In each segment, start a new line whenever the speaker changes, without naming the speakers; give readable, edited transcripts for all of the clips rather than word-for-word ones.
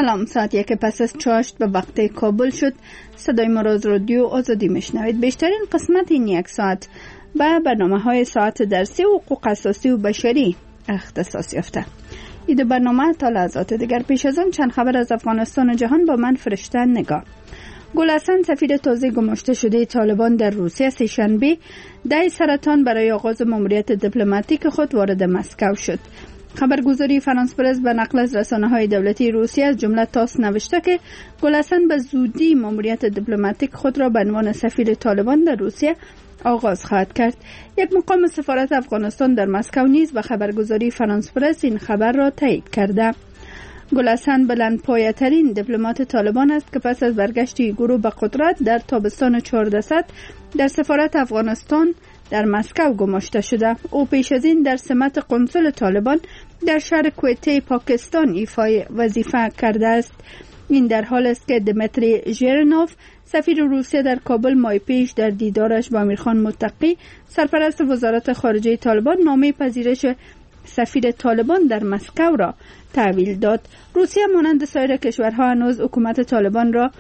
سلام، ساعت 1 پس از 8 به وقت کابل شد. صدای ما را از رادیو آزادی میشنوید. بیشترین قسمت این یک ساعت به برنامه‌های ساعت درسی و حقوق اساسی و بشری اختصاص یافته. این برنامه تا لحظات دیگر. پیش از آن چند خبر از افغانستان و جهان با من فرشته نگاه. گل حسن، سفیر تازه گماشته شده طالبان در روسیه، سه‌شنبه 10 سرطان برای آغاز ماموریت دیپلماتیک خود وارد مسکو شد. خبرگزاری فرانس پرس به نقل از رسانه‌های دولتی روسیه از جمله تاس نوشته که گل حسن به زودی ماموریت دیپلماتیک خود را به عنوان سفیر طالبان در روسیه آغاز خواهد کرد. یک مقام سفارت افغانستان در مسکو نیز به خبرگزاری فرانس پرس این خبر را تایید کرده. گل حسن بلندپایه‌ترین دیپلمات طالبان است که پس از برگشت گروه به قدرت در تابستان 1400 در سفارت افغانستان در مسکو گماشته شده. او پیش از این در سمت قنصل طالبان در شهر کویته پاکستان ایفای وظیفه کرده است. این در حال است که دمیتری ژرنوف، سفیر روسیه در کابل، ماه پیش در دیدارش با امیرخان متقی، سرپرست وزارت خارجه طالبان، نامه پذیرش سفیر طالبان در مسکو را تحویل داد. روسیه مانند سایر کشورها هنوز حکومت طالبان را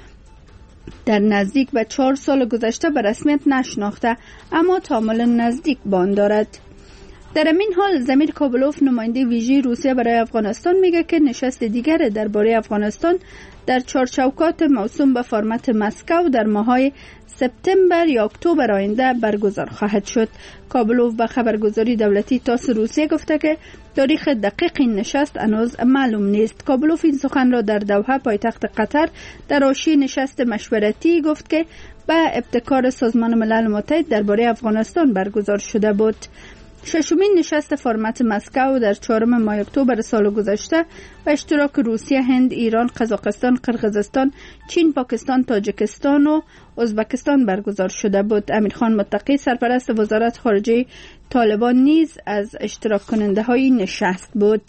در نزدیک به 4 سال گذشته به رسمیت نشناخته، اما تعامل نزدیک با آن دارد. در این حال زمیر کابلوف، نماینده ویژه روسیه برای افغانستان، میگه که نشست دیگر درباره افغانستان در چارچوکات موسوم به فرمت مسکو در ماه‌های سپتامبر یا اکتبر آینده برگزار خواهد شد. کابلوف به خبرگزاری دولتی تاس روسیه گفته که تاریخ دقیق این نشست هنوز معلوم نیست. کابلوف این سخن را در دوحه، پایتخت قطر، در حاشیه نشست مشورتی گفت که به ابتکار سازمان ملل متحد درباره افغانستان برگزار شده بود. ششمین نشست فرمت مسکو در 4 ماه اکتبر سال گذشته به اشتراک روسیه، هند، ایران، قزاقستان، قرقیزستان، چین، پاکستان، تاجیکستان و ازبکستان برگزار شده بود. امیرخان متقی، سرپرست وزارت خارجه طالبان، نیز از اشتراک کننده های نشست بود.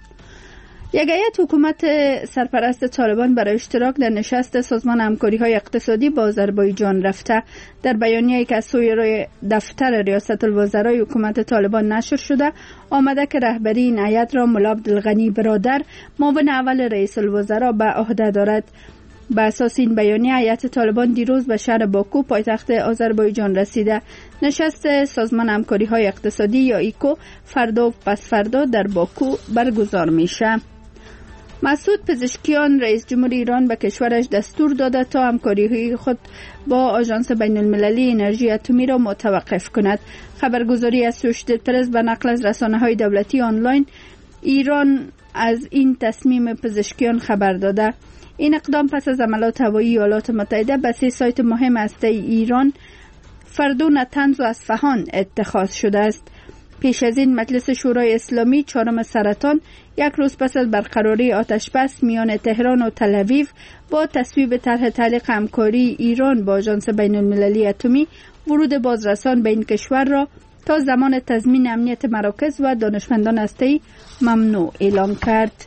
یک هیئت حکومت سرپرست طالبان برای اشتراک در نشست سازمان همکاری‌های اقتصادی با آذربایجان رفته. در بیانیه‌ای که از سوی دفتر ریاست الوزرای حکومت طالبان نشر شده آمده که رهبری این هیئت را ملا عبدالغنی برادر، معاون اول رئیس الوزراء، به عهده دارد. به اساس این بیانیه هیئت طالبان دیروز به شهر باکو، پایتخت آذربایجان رسیده. نشست سازمان همکاری‌های اقتصادی یا ایکو فردا و پس فردا در باکو برگزار میشه. مسعود پزشکیان، رئیس جمهور ایران، به کشورش دستور داده تا همکاری خود با آژانس بین المللی انرژی اتمی را متوقف کند. خبرگزاری اسوشییتد پرس به نقل از رسانه‌های دولتی آنلاین ایران از این تصمیم پزشکیان خبر داده. این اقدام پس از حملات هوایی ایالات متحده به 3 سایت مهم هسته ایران، فردو، نطنز و اصفهان اتخاذ شده است. پیش از این مجلس شورای اسلامی 4 سرطان، یک روز پس از برقراری آتش بس میان تهران و تل‌آویو با تصویب طرح تعلیق همکاری ایران با آژانس بین المللی اتمی، ورود بازرسان به این کشور را تا زمان تضمین امنیت مراکز و دانشمندان هسته‌ای ممنوع اعلام کرد.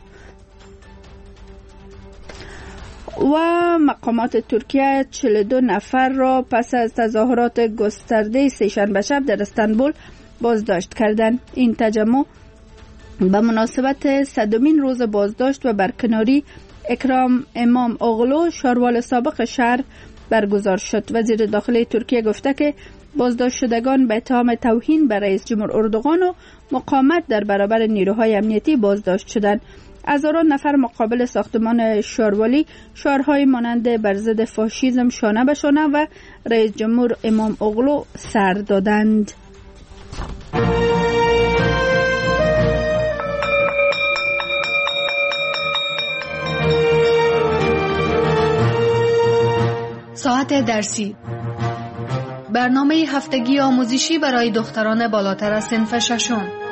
و مقامات ترکیه 42 نفر را پس از تظاهرات گسترده سه‌شنبه شب در استانبول بازداشت کردند. این تجمع به مناسبت 100مین روز بازداشت و برکناری اکرام امام اوغلو، شاروال سابق شهر، برگزار شد. وزیر داخلی ترکیه گفته که بازداشت شدگان به اتهام توهین به رئیس جمهور اردوغان و مقاومت در برابر نیروهای امنیتی بازداشت شدند. هزاران نفر مقابل ساختمان شاروالی شعارهای مانند بر ضد فاشیسم شانه به شانه و رئیس جمهور امام اوغلو سر دادند.
ساعت درسی، برنامه هفتگی آموزشی برای دختران بالاتر از صنف 6.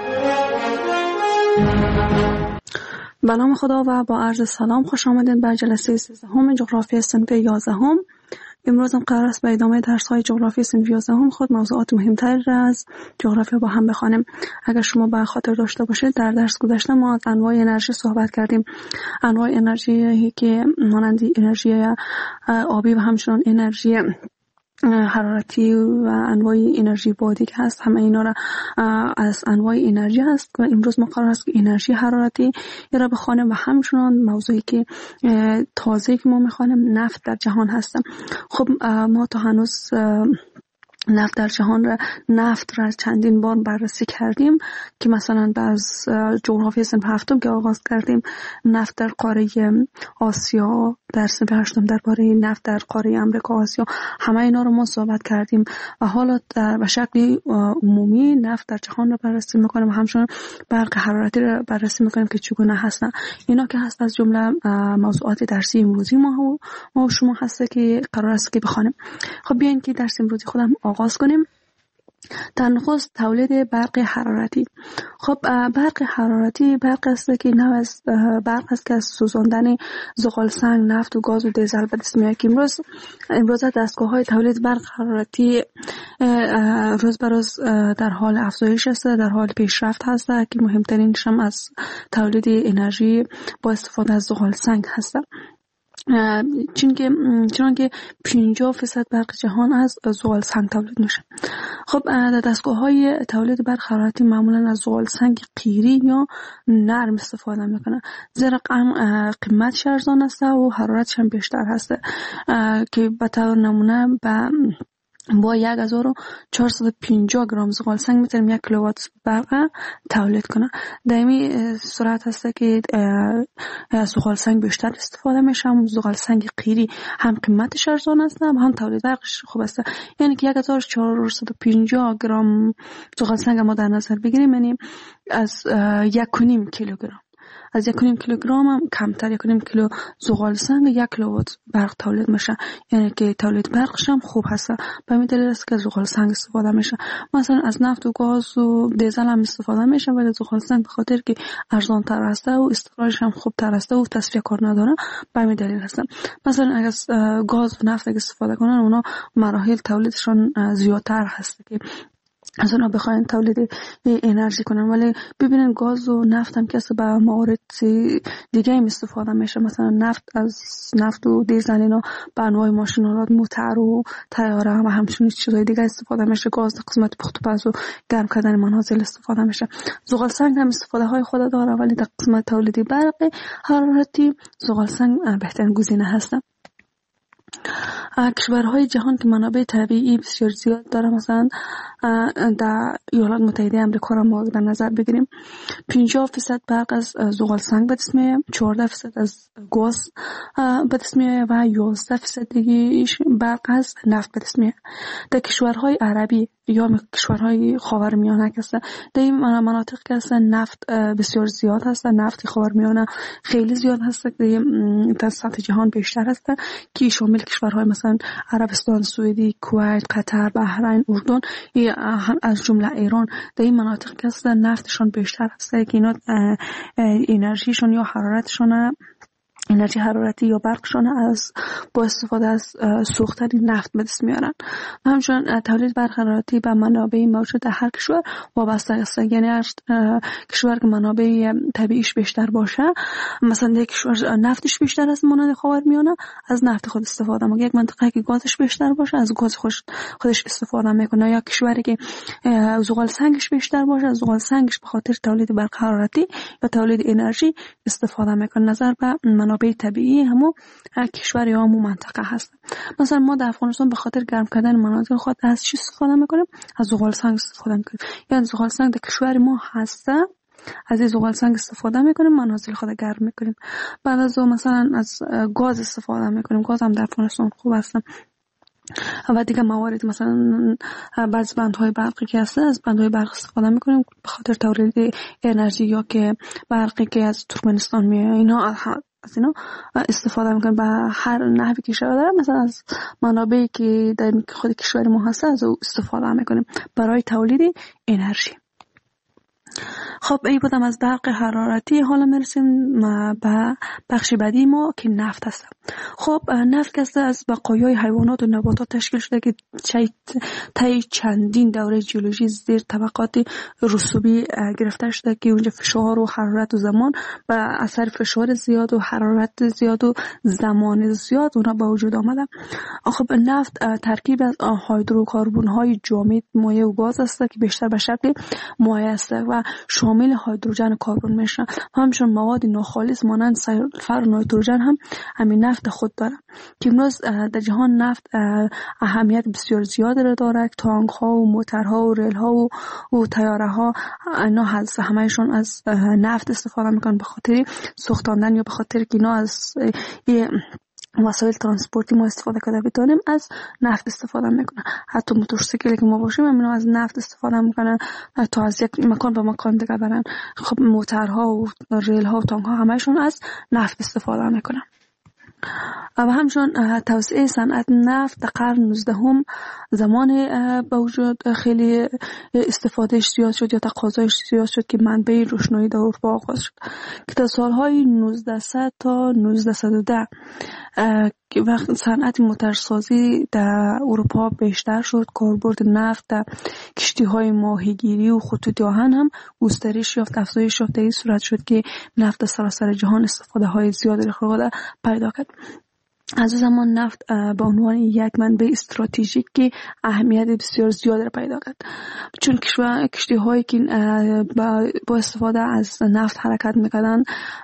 به نام خدا و با عرض سلام، خوش آمدید به جلسه 13 جغرافی صنف 11. امروز هم قرار است به ادامه درس‌های جغرافی صنف 11 خود موضوعات مهمتر از جغرافیا با هم بخوانیم. اگر شما به خاطر داشته باشید در درس گذشته ما از انواع انرژی صحبت کردیم. انواع انرژی که مانند انرژی آبی و همچنین انرژی حرارتی و انواع انرژی بادی که هست، همه اینا را از انواع انرژی هست و امروز ما قرار است که انرژی حرارتی را بخوانیم و همچنان موضوعی که تازه که ما میخوانیم نفت در جهان هست. خب ما تا هنوز نفت در جهان نفت را چندین بار بررسی کردیم که مثلا از جغرافی صنف هفتم که آغاز کردیم نفت در قاره آسیا، در صنف هشتم درباره نفت در قاره امریکا آسیا، همه اینا رو ما صحبت کردیم و حالا به شکل عمومی نفت در جهان رو بررسی میکنیم و همچنان برق حرارتی رو بررسی میکنیم که چگونه هستن. اینا که هست از جمله موضوعات درسی امروزی ما و شما هست که قرار است که بخوانیم. خب بیاین که درس امروزی خودم آغاز کنیم. در نخست تولید برق حرارتی. خب برق حرارتی برق است که نوع از برق است که از سوزاندن زغال سنگ، نفت و گاز و دیزل به دست میاد که امروز دستگاه‌های تولید برق حرارتی روز به روز در حال افزایش است، در حال پیشرفت هست که مهمترینش هم از تولید انرژی با استفاده از زغال سنگ هست. چون که 50% برق جهان از زغال سنگ تولید میشه. خب در دستگاه‌های تولید برق حرارتی معمولا از زغال سنگ قیری یا نرم استفاده میکنه، زیرا قیمتش ارزان است و حرارتش هم بیشتر هست که به طور نمونه با 1450 گرم زغال سنگ میتونیم 1 کیلووات برق تولید کنه. در این صورت هست که زغال سنگ بیشتر استفاده میشه. زغال سنگ قیری هم قیمتش ارزان است هم تولید برقش خوب است. یعنی که 1450 گرم زغال سنگ ما در نظر بگیریم، یعنی از 1.5 کیلوگرم، از 1.5 کیلوگرم هم کمتر، 1.5 کیلو زغال سنگ 1 کیلووات برق تولید میشه. یعنی که تولید برقش هم خوب هست. به همین دلیل است که زغال سنگ استفاده میشه. مثلا از نفت و گاز و دیزل هم استفاده میشه، ولی زغال سنگ به خاطر که ارزان تر است و استقرارش هم خوب تر است و تصفیه کار نداره، به همین دلیل هست. مثلا اگه گاز و نفت استفاده کنن، اونا مراحل تولیدشون زیادتر هست که از اونا بخواین تولید انرژی کنن. ولی ببینن گاز و نفت هم که به موارد دیگه هم استفاده میشه. مثلا نفت و دیزل اینا به انواع ماشین‌آلات، موتور و طیاره و همچنین چیزای دیگه استفاده میشه. گاز در قسمت پخت و پز و گرم کردن منازل استفاده میشه. زغال سنگ هم استفاده های خود داره، ولی در قسمت تولید برق حرارتی زغال سنگ بهترین گزینه هست. کشورهای جهان که منابع طبیعی بسیار زیاد داره، مثلا در ایالات متحده آمریکا را ما در نظر بگیریم، 50% برق از زغال سنگ به دست میاد، 14% از گاز به دست میاد و 11% دیگه برق از نفت به دست میاد. در کشورهای عربی یا کشورهای خاورمیانه که هستن، در این مناطق که هستن نفت بسیار زیاد هست. نفت خاورمیانه خیلی زیاد هست که در سطح جهان بیشتر هست، که شامل کشورهای مثلا عربستان سعودی، کویت، قطر، بحرین، اردن، از جمله ایران. در این مناطق که هستن نفتشون بیشتر هست که اینا انرژیشون یا حرارتشون، انرژی حرارتی یا برقشون از با استفاده از سوختن نفت به دست میارن. همچنین تولید برق حرارتی به منابع موجود در هر کشور وابسته است. یعنی هر کشور که منابع طبیعیش بیشتر باشه، مثلا یک کشور نفتش بیشتر است مانند خاورمیانه، از نفت خود استفاده میکنه. یک منطقه که گازش بیشتر باشه، از گاز خودش استفاده میکنه. یا کشوری که زغال سنگش بیشتر باشه، از زغال سنگش به خاطر تولید برق حرارتی یا تولید انرژی استفاده میکنه. نظر به منابع طبیعی همو کشور یا همو منطقه هست. مثلا ما در افغانستان به خاطر گرم کردن مناطق خود از چی استفاده میکنیم؟ از زغال سنگ استفاده میکنیم. یعنی زغال سنگ در کشور ما هست، از این زغال سنگ استفاده میکنیم، منازل خود گرم میکنیم. بعد از مثلا از گاز استفاده میکنیم. گاز هم در افغانستان خوب هست. و دیگه موارد مثلا بعضی بندهای برقی که هست، از بندهای برق استفاده میکنیم به خاطر تولید انرژی، یا که برقی که از ترکمنستان میاد، اینا از اینا استفاده میکنیم. به هر نحوی که شده داره، مثلا از منابعی که در خود کشور ما هست از او استفاده میکنیم برای تولید انرژی. خب این بودم از برق حرارتی. حالا میرسیم به بخش بعدی ما که نفت هست. خب نفت که از بقایای حیوانات و نباتات تشکیل شده که طی چندین دوره ژئولوژی زیر طبقات رسوبی گرفته شده که اونجا فشار و حرارت و زمان به اثر فشار زیاد و حرارت زیاد و زمان زیاد اونها به وجود آمده. خب نفت ترکیب از هیدروکربن های جامد، مایع و گاز است که بیشتر به شکل مایع است و شامل هیدروژن و کربن میشه. همچنین مواد ناخالص مانند سلفر و نیتروژن هم همین نفت خود داره که امروز در جهان نفت اهمیت بسیار زیادی را داره. تانک ها و موترها و ریل ها و تیاره ها اینا همهشون از نفت استفاده میکنن به خاطر سوختاندن یا به خاطر که اینا از وسایل ترانسپورتی ما استفاده کرده بتونیم از نفت استفاده میکنن. حتی موتورسیکلی که ما باشیم اینا از نفت استفاده میکنن تا از یک مکان به مکان دیگه برن. خب موترها و ریل ها و تانک ها همهشون از نفت استفاده میکنن. و همچنین توسعه صنعت نفت در قرن 19 زمان به وجود خیلی استفادهش زیاد شد یا تقاضایش زیاد شد که منبع روشنایی در اروپا آغاز شد که تا سالهای 1900 تا 1910 که وقت صنعت موترسازی در اروپا بیشتر شد، کاربرد نفت در کشتی‌های ماهیگیری و خطوط آهن هم گسترش یافت، افزایش یافت. این صورت شد که نفت در سراسر جهان استفاده‌های زیادی را پیدا کرد. از زمان نفت به عنوان یک منبع استراتژیک که اهمیت بسیار زیاد را پیدا کرد، چون کشتی‌هایی که با استفاده از نفت حرکت می‌کردن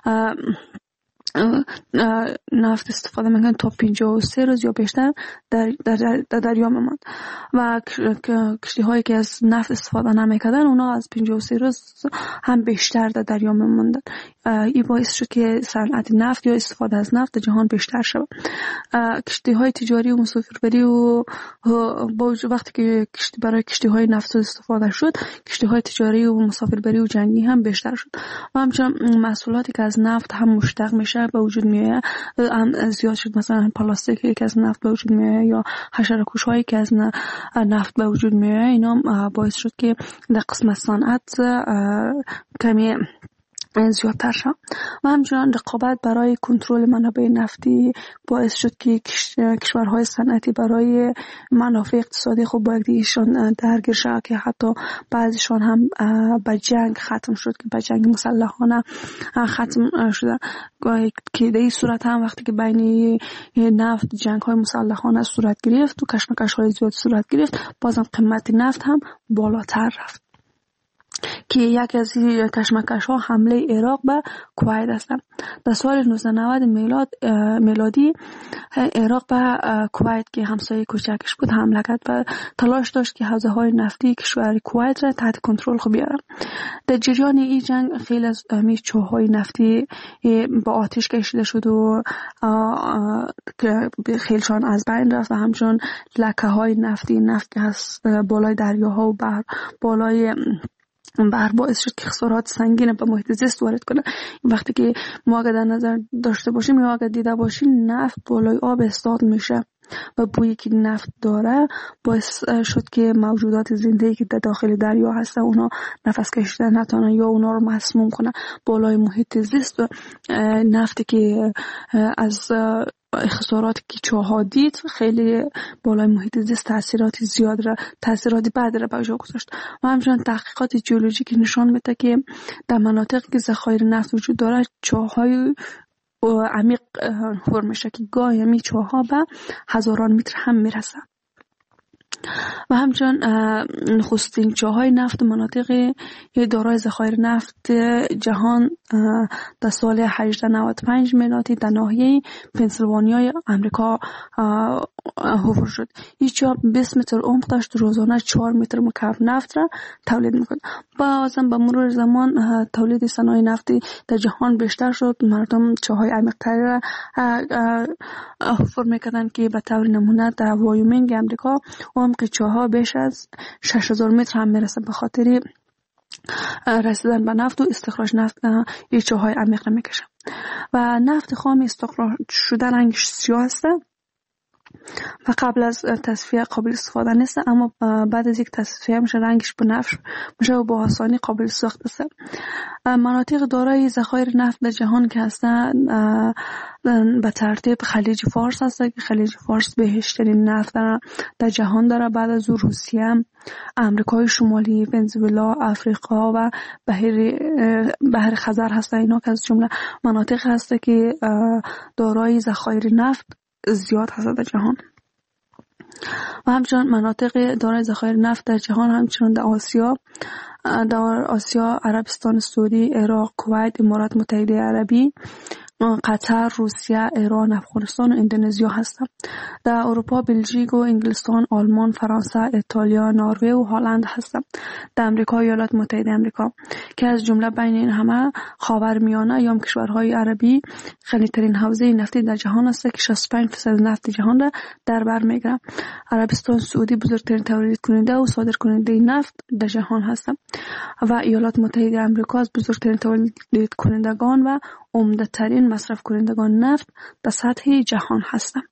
نفت استفاده میکنن تا 53 روز یا بیشتر در دریا میماند و کشتی هایی که از نفت استفاده نمیکردن اونا از 53 روز هم بیشتر در دریا میماندن. این باعث شد که صنعت نفت یا استفاده از نفت در جهان بیشتر شد. کشتی های تجاری و مسافربری و وقتی که برای کشتی های نفت استفاده شد، کشتی های تجاری و مسافربری و جنگی هم بیشتر شد و همچنین محصولاتی که از نفت هم مشتق میشه به وجود میاد هم زیاد شد. مثلا پلاستیکی که از نفت به وجود میاد یا حشره‌کش هایی که از نفت به وجود میاد، اینا باعث شد که در قسمت صنعت کمی زیادتر شد و همچنان رقابت برای کنترل منابع نفتی باعث شد که کشورهای صنعتی برای منافع اقتصادی خود با یکدیگرشان درگیر شد که حتی بعضیشان هم به جنگ ختم شد که به جنگ مسلحانه ختم شده که در این صورت هم وقتی که بین نفت جنگ های مسلحانه صورت گرفت و کشمکش های زیاد صورت گرفت، بازم قیمت نفت هم بالاتر رفت که یکی از کشمکش ها حمله عراق به کویت است. در سال 1990 میلادی عراق به کویت که همسایه کوچکش بود حمله کرد و تلاش داشت که حوزه های نفتی کشور کویت را تحت کنترل خود بیاره. در جریان این جنگ خیلی از چاه‌های نفتی با آتش کشیده شد و خیلیشان از بین رفت و همچنین لکه های نفتی، نفت که از بالای دریاها و بالای بحر باعث شد که خسارات سنگین به محیط زیست وارد کنه. وقتی که ما اگر در نظر داشته باشیم یا اگر دیده باشیم نفت بالای آب استاد میشه و بویی که نفت داره باعث شد که موجودات زنده که در داخل دریا هستن اونا نفس کشیدن نتونن یا اونا رو مسموم کنن. بالای محیط زیست و نفتی که از خسارات که چاها دید خیلی بالای محیط زیست تاثیرات بد را به جا گذاشت و همچنین تحقیقات ژئولوژیکی نشان میده که در مناطقی که ذخایر نفت وجود داره چاهای عمیق پر میشه که گاهی می چاها به هزاران متر هم میرسه و همچنین نخستین چاهای نفت مناطق دارای ذخایر نفت جهان در سال 1895 میلادی در ناحیه پنسیلوانیای آمریکا حفر شد. این چاه 20 متر عمق داشت، روزانه 4 متر مکعب نفت را تولید میکرد. بازم به مرور زمان تولید صنایع نفتی در جهان بیشتر شد. مردم چاهای عمیق‌تر را حفر میکردن که به طور نمونه در وایومینگ آمریکا عمق چاها بیش از 6000 متر هم میرسه. به خاطر رسیدن به نفت و استخراج نفت این چاهای عمیق را میکشه و نفت خام استخراج شده رنگش سیاه است و قبل از تصفیه قابل استفاده نیست، اما بعد از یک تصفیه میشه رنگش بنفش میشه و با آسانی قابل سوخت است. مناطق دارای ذخایر نفت در جهان که هستند به ترتیب خلیج فارس هست که خلیج فارس بهشترین نفت در جهان داره. بعد از روسیه، امریکای شمالی، ونزوئلا، افریقا و بحر خزر هست. اینا که از جمله مناطق هست که دارای ذخایر نفت زیاد هست در جهان. و همچنان مناطق دارای ذخایر نفت در جهان همچنان در آسیا عربستان سعودی، عراق، کویت، امارات متحده عربی، قطر، روسیه، ایران، افغانستان و اندونزیا هستند. در اروپا بلژیک و انگلستان، آلمان، فرانسه، ایتالیا، نروژ و هلند هستند. در امریکا ایالات متحده آمریکا که از جمله بین این همه خاورمیانه یا کشورهای عربی غنی‌ترین حوزه نفتی در جهان است که 65% نفت جهان را در بر می‌گیرد. عربستان سعودی بزرگترین تولید کننده و صادر کننده نفت در جهان هستند و ایالات متحده آمریکا از بزرگترین تولید کنندگان و عمده ترین مصرف کنندگان نفت در سطح جهان هستند.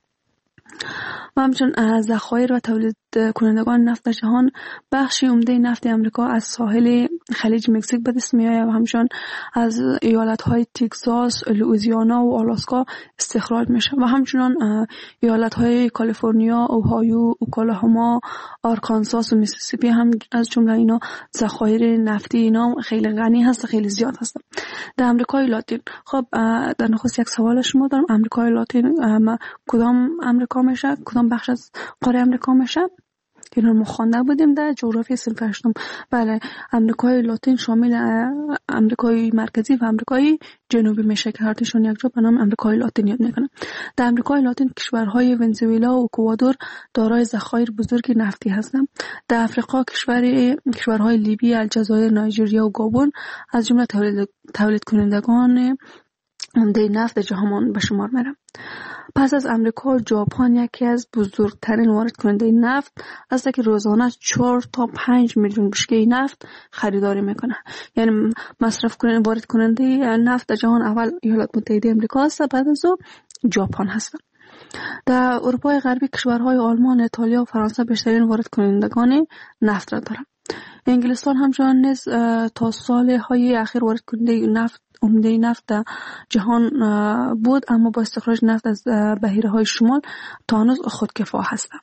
و همچنین ذخایر و تولید کنندگان نفت در جهان بخشی عمده نفت آمریکا از ساحل خلیج مکزیک به دست می‌آید و همچنین از ایالت‌های تگزاس، لوئیزیانا و آلاسکا استخراج میشه و همچنین ایالت‌های کالیفرنیا، اوهایو، اوکلاهوما، آرکانساس و میسیسیپی هم از جمله اینا ذخایر نفتی اینا خیلی غنی هست، خیلی زیاد هست. در آمریکای لاتین، خب در نخست یک سوال شما دارم، آمریکای لاتین کدام آمریکا میشه؟ کدام بخش از قاره آمریکا میشه؟ اینا ما خوانده بودیم در جغرافی صنف هشتم. بله، آمریکای لاتین شامل آمریکای مرکزی و آمریکای جنوبی میشه که هر دوشون یک جا به نام آمریکای لاتین یاد میکنن. در آمریکای لاتین کشورهای ونزوئلا و اکوادور دارای ذخایر بزرگ نفتی هستند. در آفریقا کشورهای لیبی، الجزایر، نایجریا و گابون از جمله تولید کنندگان عمده نفت جهان به شمار میرن. پس از امریکا، ژاپن یکی از بزرگترین وارد کننده نفت است که روزانه 4 تا 5 میلیون بشکه نفت خریداری میکنه. یعنی مصرف کننده وارد کننده نفت در جهان اول ایالات متحده آمریکا است، بعد از او ژاپن هست. در اروپای غربی کشورهای آلمان، ایتالیا و فرانسه بیشترین وارد کنندگان نفت را دارند. انگلستان همچنان نیز تا سالهای اخیر وارد کننده نفت عمده نفت جهان بود، اما با استخراج نفت از بحیره‌های شمال تا هنوز خودکفا هستند.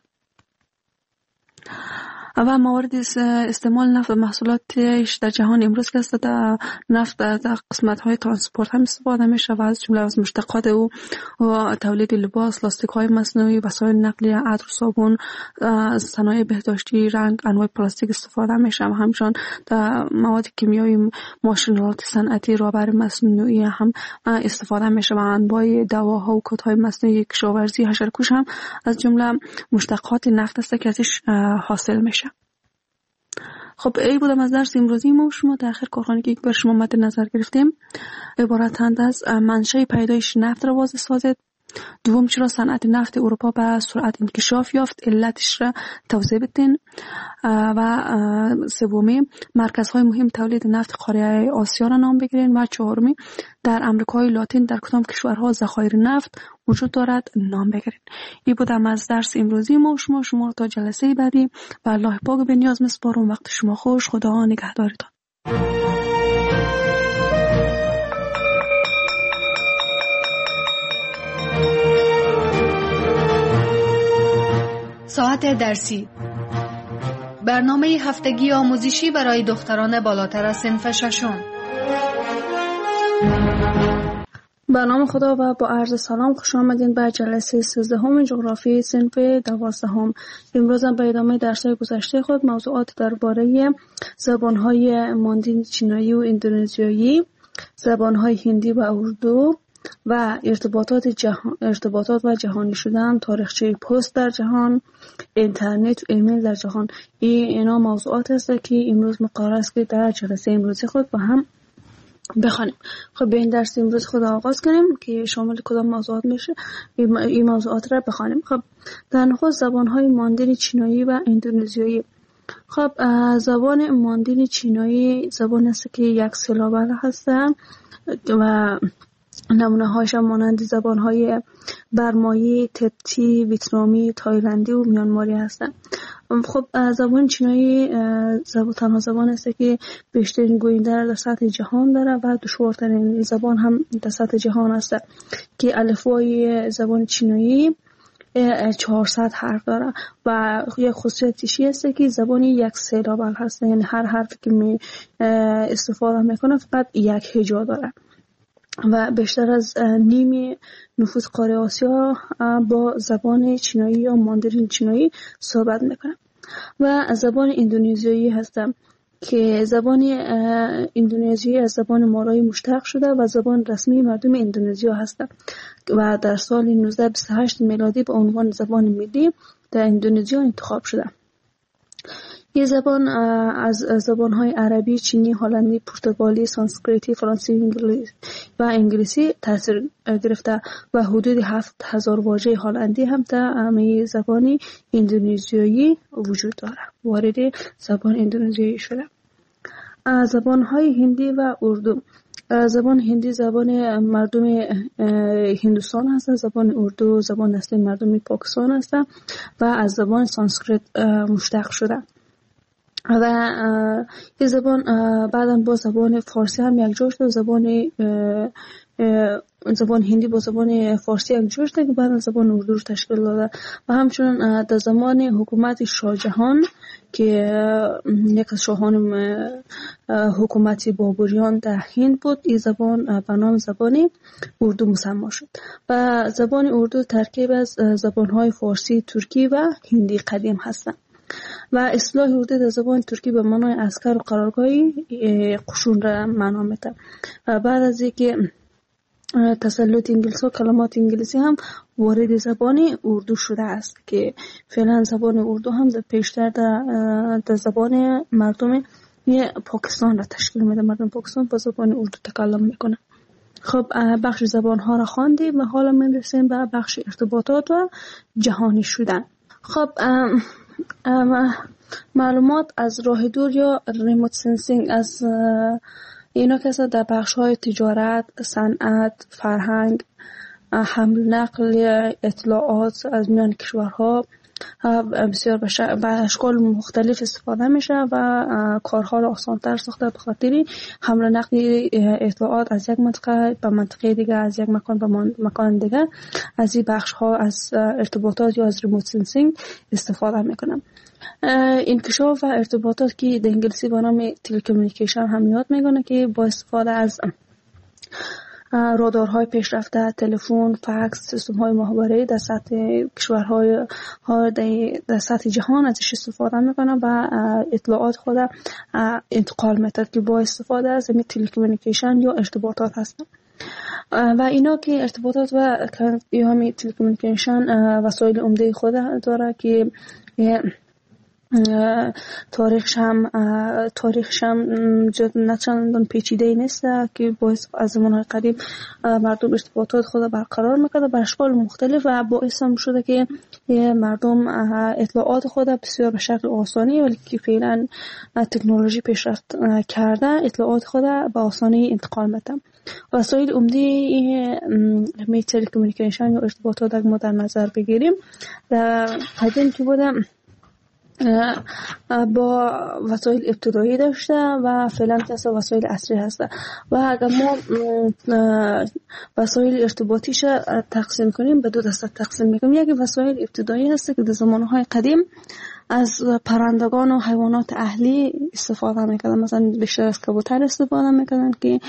و موارد استعمال نفت و محصولاتش در جهان امروز که است در نفت در قسمت‌های ترانسپورت هم استفاده میشه و از جمله از مشتقات او و تولید لباس، لاستیک‌های مصنوعی، وسایل نقلیه، عطر، صابون، صنایع بهداشتی، رنگ، انواع پلاستیک استفاده میشه و همچنین در مواد کیمیایی، ماشین‌آلات صنعتی، رابر مصنوعی هم استفاده میشه و انواع دواها و کودهای مصنوعی، کشاورزی، حشره‌کش هم از جمله مشتقات نفت است که ازش حاصل میشه. خب ای بودم از درس امروزی ما و شما در آخر کارخانه‌ای که بر شما مد نظر گرفتیم عبارتند از منشأ پیدایش نفت را واضح سازید. دوم، چرا صنعت نفت اروپا به سرعت انکشاف یافت، علتش را توضیح بدین. و سومی، مرکزهای مهم تولید نفت قاره آسیا را نام بگیرین. و چهارمی، در امریکای لاتین در کدام کشورها ذخایر نفت وجود دارد نام بگیرین. این بودم از درس امروزی ما و شما را تا جلسه بعدی و الله پاک به نیاز میسپارم. وقت شما خوش، خدا نگهدارتان.
ساعت درسی، برنامه هفتگی آموزشی برای دختران بالاتر از صنف ششم.
به نام خدا و با عرض سلام خوش آمدین به جلسه 13 جغرافی صنف 12. امروز هم به ادامه درس‌های گذشته خود موضوعات درباره زبان‌های ماندین چینایی و اندونزیایی، زبان‌های هندی و اردو و ارتباطات و جهانی شدن، تاریخچه پست در جهان، اینترنت و ایمیل در جهان. اینا موضوعات است که امروز مقرر است که در جلسه امروزی خود با هم بخوانیم. خب به این درس امروز خود آغاز کنیم که شامل کدام موضوعات میشه. این موضوعات را بخوانیم. خب در نخست زبان‌های ماندین چینایی و اندونزیایی. خب زبان ماندین چینایی زبان است که یک سیلابه هست و نمونه هایش مانند زبان های برمایی، تبتی، ویتنامی، تایلندی و میانماری هستند. خب زبان چینایی تنها زبان است که بیشترین گوینده در سطح جهان داره و دشوارترین زبان هم در سطح جهان است که الفبای زبان چینایی 400 حرف داره و یک خصوصیتش است که زبانی یک سیلابل هست، یعنی هر حرفی که می استفاده میکنه فقط یک هجا داره و بیشتر از نیم نفوس قاره آسیا با زبان چینایی یا ماندارین چینایی صحبت میکنه. و زبان اندونزیایی هستم که زبان اندونزیایی از زبان مالایی مشتق شده و زبان رسمی مردم اندونزیا هست و در سال 1928 میلادی به عنوان زبان ملی در اندونزیا انتخاب شده. این زبان از زبان‌های عربی، چینی، هلندی، پرتغالی، سانسکریتی، فرانسوی و انگلیسی تاثیر گرفته و حدود 7000 واژه هلندی هم در همه زبان اندونزیایی وجود داره. وارد زبان اندونزیایی شده. زبان‌های هندی و اردو. زبان هندی زبان مردم هندوستان هست، زبان اردو زبان اصلی مردم پاکستان هست و از زبان سانسکریت مشتق شده. و این زبان بعدا با زبان فارسی هم یک جا شد. زبان هندی با زبان فارسی یک جا شد که بعدا زبان اردو رو تشکیل داده و همچنین در زمان حکومت شاه جهان که یک از شاهان حکومت بابریان در هند بود، این زبان به نام زبان اردو مسمی شد و زبان اردو ترکیب از زبان‌های فارسی، ترکی و هندی قدیم هستند. و اصطلاح اردو در زبان ترکی به معنای عسکر و قرارگاهی قشون را معنا میده و بعد از اینکه تسلط انگلیس و کلمات انگلیسی هم وارد زبان اردو شده است که فعلا زبان اردو هم پیشتر در زبان مردم پاکستان را تشکیل میده. مردم پاکستان با زبان اردو تکلم میکنه. خب بخش زبان ها را خواندیم و حالا میرسیم به بخش ارتباطات و جهانی شدن. خب معلومات از راه دور یا ریموت سنسینگ از اینا که در بخش های تجارت، صنعت، فرهنگ، حمل نقل اطلاعات از میان کشورها بسیار به اشکال مختلف استفاده میشه و کارها را آسان‌تر ساخته به خاطر حمل نقل اطلاعات از یک منطقه به منطقه دیگه، از یک مکان به مکان دیگه. از این بخش ها از ارتباطات یا از ریموت سنسینگ استفاده میکنم. انکشاف و ارتباطات که در انگلیسی به نام تلکومونیکیشن هم یاد میکنه که با استفاده از رادارهای پیشرفته، تلفن، فکس، سیستم‌های مخابره‌ای در سطح کشورهای در سطح جهان ازش استفاده میکنه و اطلاعات خود انتقال میده که با استفاده از تلکومونیکیشن یا ارتباطات هستن. و اینا که ارتباطات و همین تلکومونیکیشن وسایل عمده خود داره که تاریخش هم نه چندان پیچیده نیست که باعث از زمانهای قدیم مردم ارتباطات خود برقرار میکنه به اشکال مختلف و باعث هم شده که مردم اطلاعات خود بسیار به شکل آسانی ولی که فعلا تکنولوژی پیشرفت کرده اطلاعات خود به آسانی انتقال میده. وسایل عمده تلکومونیکیشن یا ارتباطات اگر ما در نظر بگیریم در قدیم که بوده با وسایل ابتدایی داشته و فعلا که وسایل اصلی هسته و اگر ما وسایل ارتباطیش تقسیم کنیم به دو دسته تقسیم میکنیم. یکی وسایل ابتدایی هست که در زمانهای قدیم از پرندگان و حیوانات اهلی استفاده میکردن، مثلا بیشتر از کبوتر استفاده میکردن که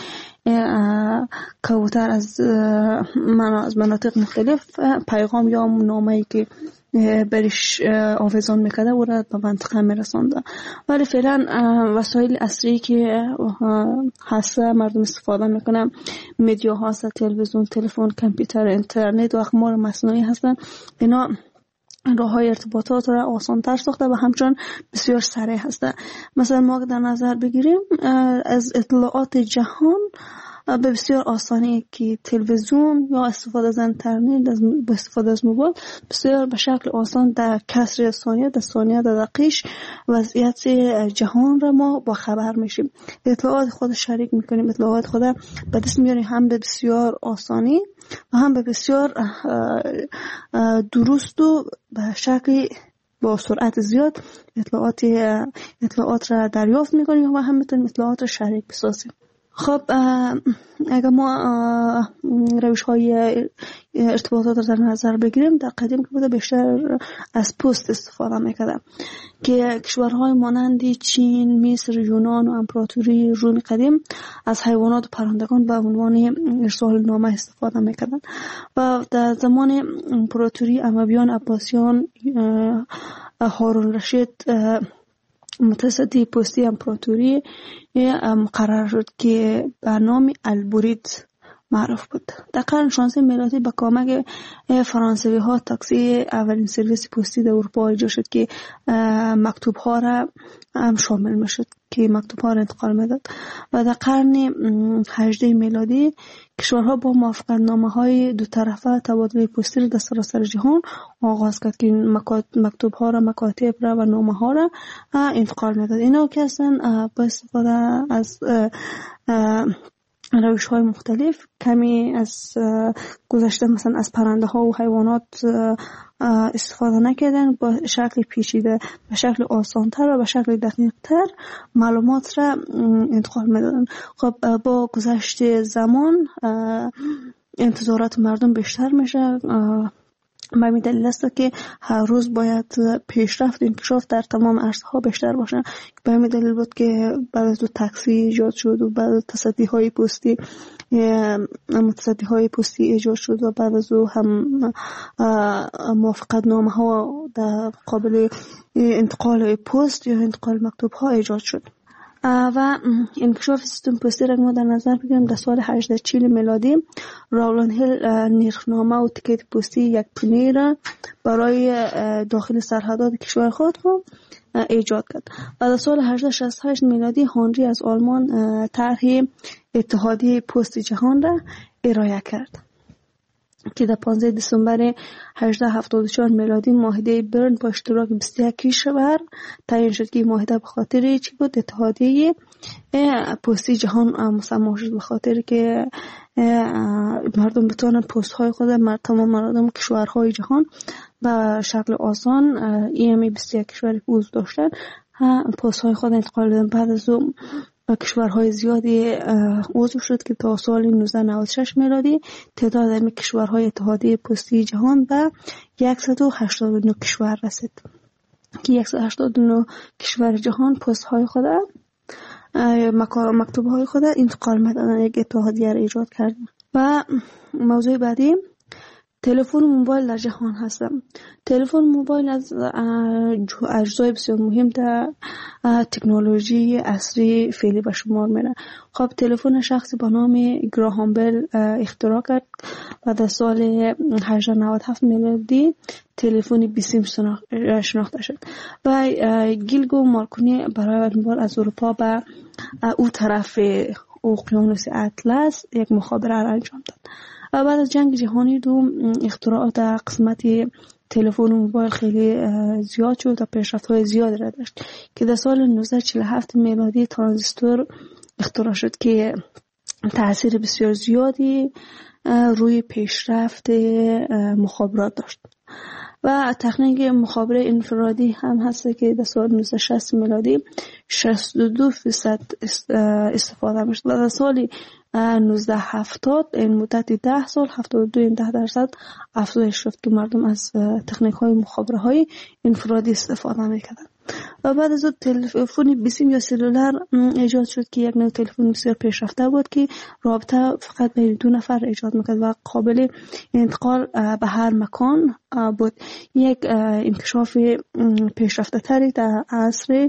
کبوتر از مناطق مختلف پیغام یا نامه‌ای که برش آویزان میکرده و را به منطقه میرسانده. ولی فعلا وسایل اصلی که هست مردم استفاده میکنن مدیا هست، تلویزیون، تلفن، کامپیوتر، اینترنت و اقمار مصنوعی هستن. اینا راه های ارتباطات را آسان تر ساخته و همچنان بسیار سریع هسته. مثلا ما در نظر بگیریم از اطلاعات جهان به بسیار آسانی که تلویزیون یا استفاده از اینترنت با استفاده از موبایل بسیار به شکل آسان در کسر ثانیه در دقیقه وضعیت جهان را ما با خبر میشیم. اطلاعات خود شریک میکنیم، اطلاعات خود به دست میاریم، هم به بسیار آسانی و هم به بسیار درست و به شکل با سرعت زیاد اطلاعات را دریافت میکنیم و هم میتونیم اطلاعات را شریک بسازیم. خب اگر ما روش های ارتباطات را در نظر بگیریم، در قدیم که بوده بیشتر از پست استفاده میکردن که کشورهای مانند چین، مصر، یونان و امپراتوری روم قدیم از حیوانات و پرندگان به عنوان ارسال نامه استفاده میکردن و در زمان امپراتوری امویان، عباسیان، هارون رشید متصدی پستی امپراتوری مقرر شد که به نام البرید معروف بود. در قرن 16 میلادی به کمک فرانسوی ها تاکسی اولین سرویس پستی در اروپا ایجاد شد که مکتوب ها را هم شامل میشد که مکتوب ها را انتقال میداد و در قرن 18 میلادی کشورها با موافقتنامه های دو طرفه تبادل پستی را در سراسر جهان آغاز کرد که مکتوب ها را، مکاتب را و نامه ها را انتقال میداد. اینا که هستن با استفاده از روش های مختلف کمی از گذشته مثلا از پرنده ها و حیوانات استفاده نکردن، با شکل پیچیده، به شکل آسانتر و به شکل دقیق تر معلومات را انتقال میدادن. خب با گذشت زمان انتظارات مردم بیشتر میشه. به این دلیل است که هر روز باید پیشرفت و انکشاف در تمام عرصه ها بیشتر باشه. به این دلیل بود که بعد از تاکسی ایجاد شد و بعد از تصدی های پستی ایجاد شد و بعد از هم موافقت نامه ها در قابل انتقال پست یا انتقال مکتوب ها ایجاد شد و انکشاف سیستم پستی را ما در نظر بگیریم. در سال 1840 میلادی راولند هیل نرخنامه و تیکت پستی یک پنی را برای داخل سرحدات کشور خود ایجاد کرد و در سال 1868 میلادی هنری از آلمان طرح اتحادیه پست جهان را ارائه کرد که در 15 دسامبر 1874 میلادی معاهده برن با اشتراک 21 کشور تعیین شد که معاهده به خاطر چی بود؟ اتحادیه پستی جهان مسمى شد، به خاطر که مردم بتوانند پست های خود تمام مردم کشورهای جهان به شکل آسان ایمی 21 کشوری که وجود داشتن پست های خود انتقال دادن. بعد از اون کشورهای زیادی عضو شد که تا سال 1996 میلادی تعداد این کشورهای اتحادیه پستی جهان به 189 کشور رسید که 189 کشور جهان پست های خود مکتوب های خود انتقال میدادن، یک اتحادیه را ایجاد کردن. و موضوع بعدی تلفن موبایل در جهان هستم. تلفن موبایل از اجزای بسیار مهم در تکنولوژی عصری فعلی به شمار میره. خب تلفن شخصی با نام گراهام بل اختراع کرد و در سال 1897 میلادی تلفن بیسیم شناخته شد و گیلگو مارکونی برای اولین بار از اروپا به او طرف اقیانوس اطلس یک مخابره را انجام داد. و بعد از جنگ جهانی دوم اختراعات در قسمت تلفن و موبایل خیلی زیاد شد و پیشرفت‌های زیاد را داشت که در سال 1947 میلادی ترانزیستور اختراع شد که تأثیر بسیار زیادی روی پیشرفت مخابرات داشت. و تکنیک مخابره انفرادی هم هست که در سال 1960 میلادی 62% استفاده میشد و در سال 1970 این مدت 10 سال 72% افزایش یافت که مردم از تکنیک های مخابره های انفرادی استفاده میکردن. و بعد از تلفن بیسیم یا سلولر ایجاد شد که یک نوع تلفن بسیار پیشرفته بود که رابطه فقط بین دو نفر ایجاد میکرد و قابل انتقال به هر مکان بود. یک انکشاف پیشرفته تری در عصر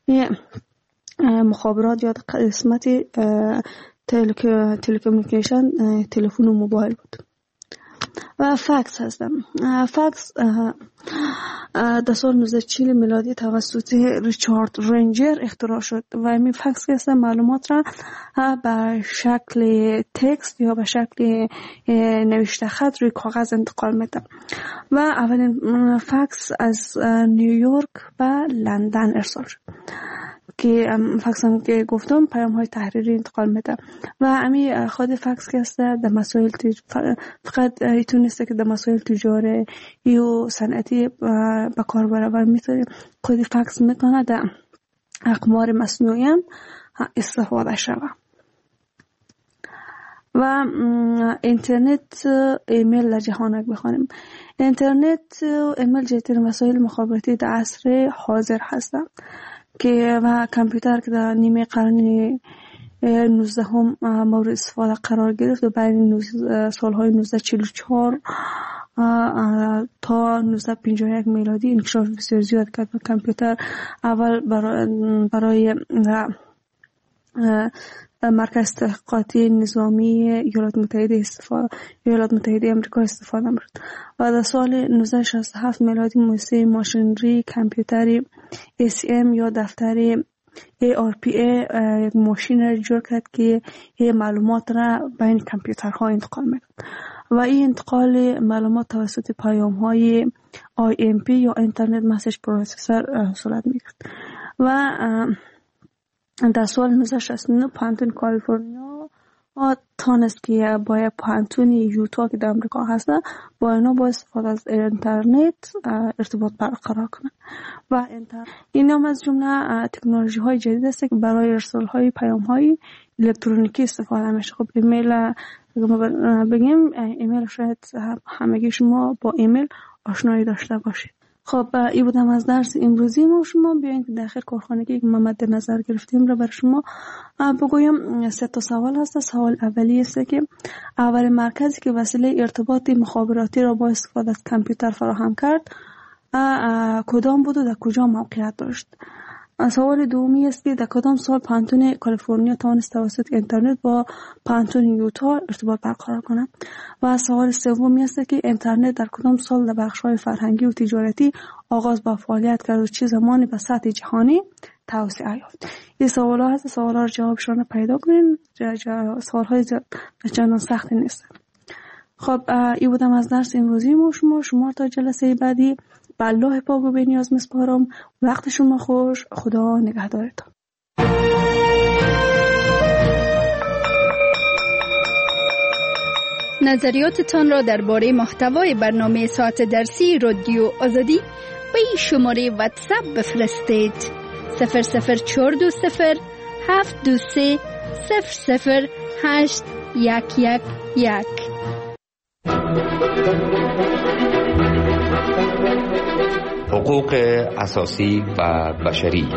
مخابرات یا قسمت تلکومونیکیشن تلفن و موبایل بود. و فکس هستم. فکس در سال 1940 میلادی توسط ریچارد رنجر اختراع شد و این فکس که معلومات را به شکل تکست یا به شکل نوشته خط روی کاغذ انتقال میده و اولین فکس از نیویورک به لندن ارسال شد که فکس هم که گفتم پیام های تحریری انتقال میده و امی خود فکس که است در مسائل فقط ایتون نیست که در مسائل تجاری و صنعتی به کار برابر میتونه خود فکس میتونه در اقمار مصنوعی هم استفاده شود. و اینترنت ایمیل در جهان بخوانیم. اینترنت ایمیل جدیدترین وسایل مخابراتی در عصر حاضر هستند که و کامپیوتر که در نیمه قرن 19 هم مورد استفاده قرار گرفت و بین سالهای 1944 تا 1951 میلادی انکشاف بسیار زیاد کرد و کامپیوتر اول برای مرکز تحقیقاتی نظامی ایالات متحده آمریکا استفاده می‌شد و در سال 1967 میلادی مؤسسه ماشینری کامپیوتری ACM یا دفتر ARPA ماشین را جور کرد که معلومات را بین کامپیوترها انتقال می‌کرد و این انتقال معلومات توسط پیام‌های IMP یا اینترنت مسیج پروسسور صورت می‌گرفت و در سال 1969 پانتون کالیفرنیا تانست که با پانتون یوتا که در امریکا هست با اینا با استفاده از اینترنت ارتباط برقرار کنند و این هم از جمله تکنولوژی های جدید است که برای ارسال های پیام های الکترونیکی استفاده میشه. خب ایمیل بگیم ایمیل شاید همگی شما با ایمیل آشنایی داشته باشید. خب این بودم از درس امروزی ما. شما بیاین که داخل کارخانگی که ما مد نظر گرفتیم را بر شما بگویم. 3 سوال هست. سوال اولی است که اول مرکزی که وسیله ارتباط مخابراتی را با استفاده از کامپیوتر فراهم کرد کدام بود و در کجا موقعیت داشت؟ سوال دومی است که در کدام سال پانتون کالیفرنیا توانست توسط اینترنت با پانتون یوتا ارتباط برقرار کند؟ و سوال سومی است که اینترنت در کدام سال در بخش‌های فرهنگی و تجارتی آغاز با فعالیت کرد و چه زمانی به سطح جهانی توسعه یافت؟ این سوال‌ها هست. سوال‌ها رو جوابشون پیدا کنین. سوال‌های چندان سخت نیست. خب این بودم از درس امروزی ما. شما تا جلسه بعدی به الله پاک و بی‌نیاز میسپارم. وقت شما خوش. خدا نگهدارتان.
نظریاتتان را درباره محتوای برنامه ساعت درسی رادیو آزادی به این شماره واتساپ بفرستید: 00420 723 00811.
حقوق اساسی و بشری.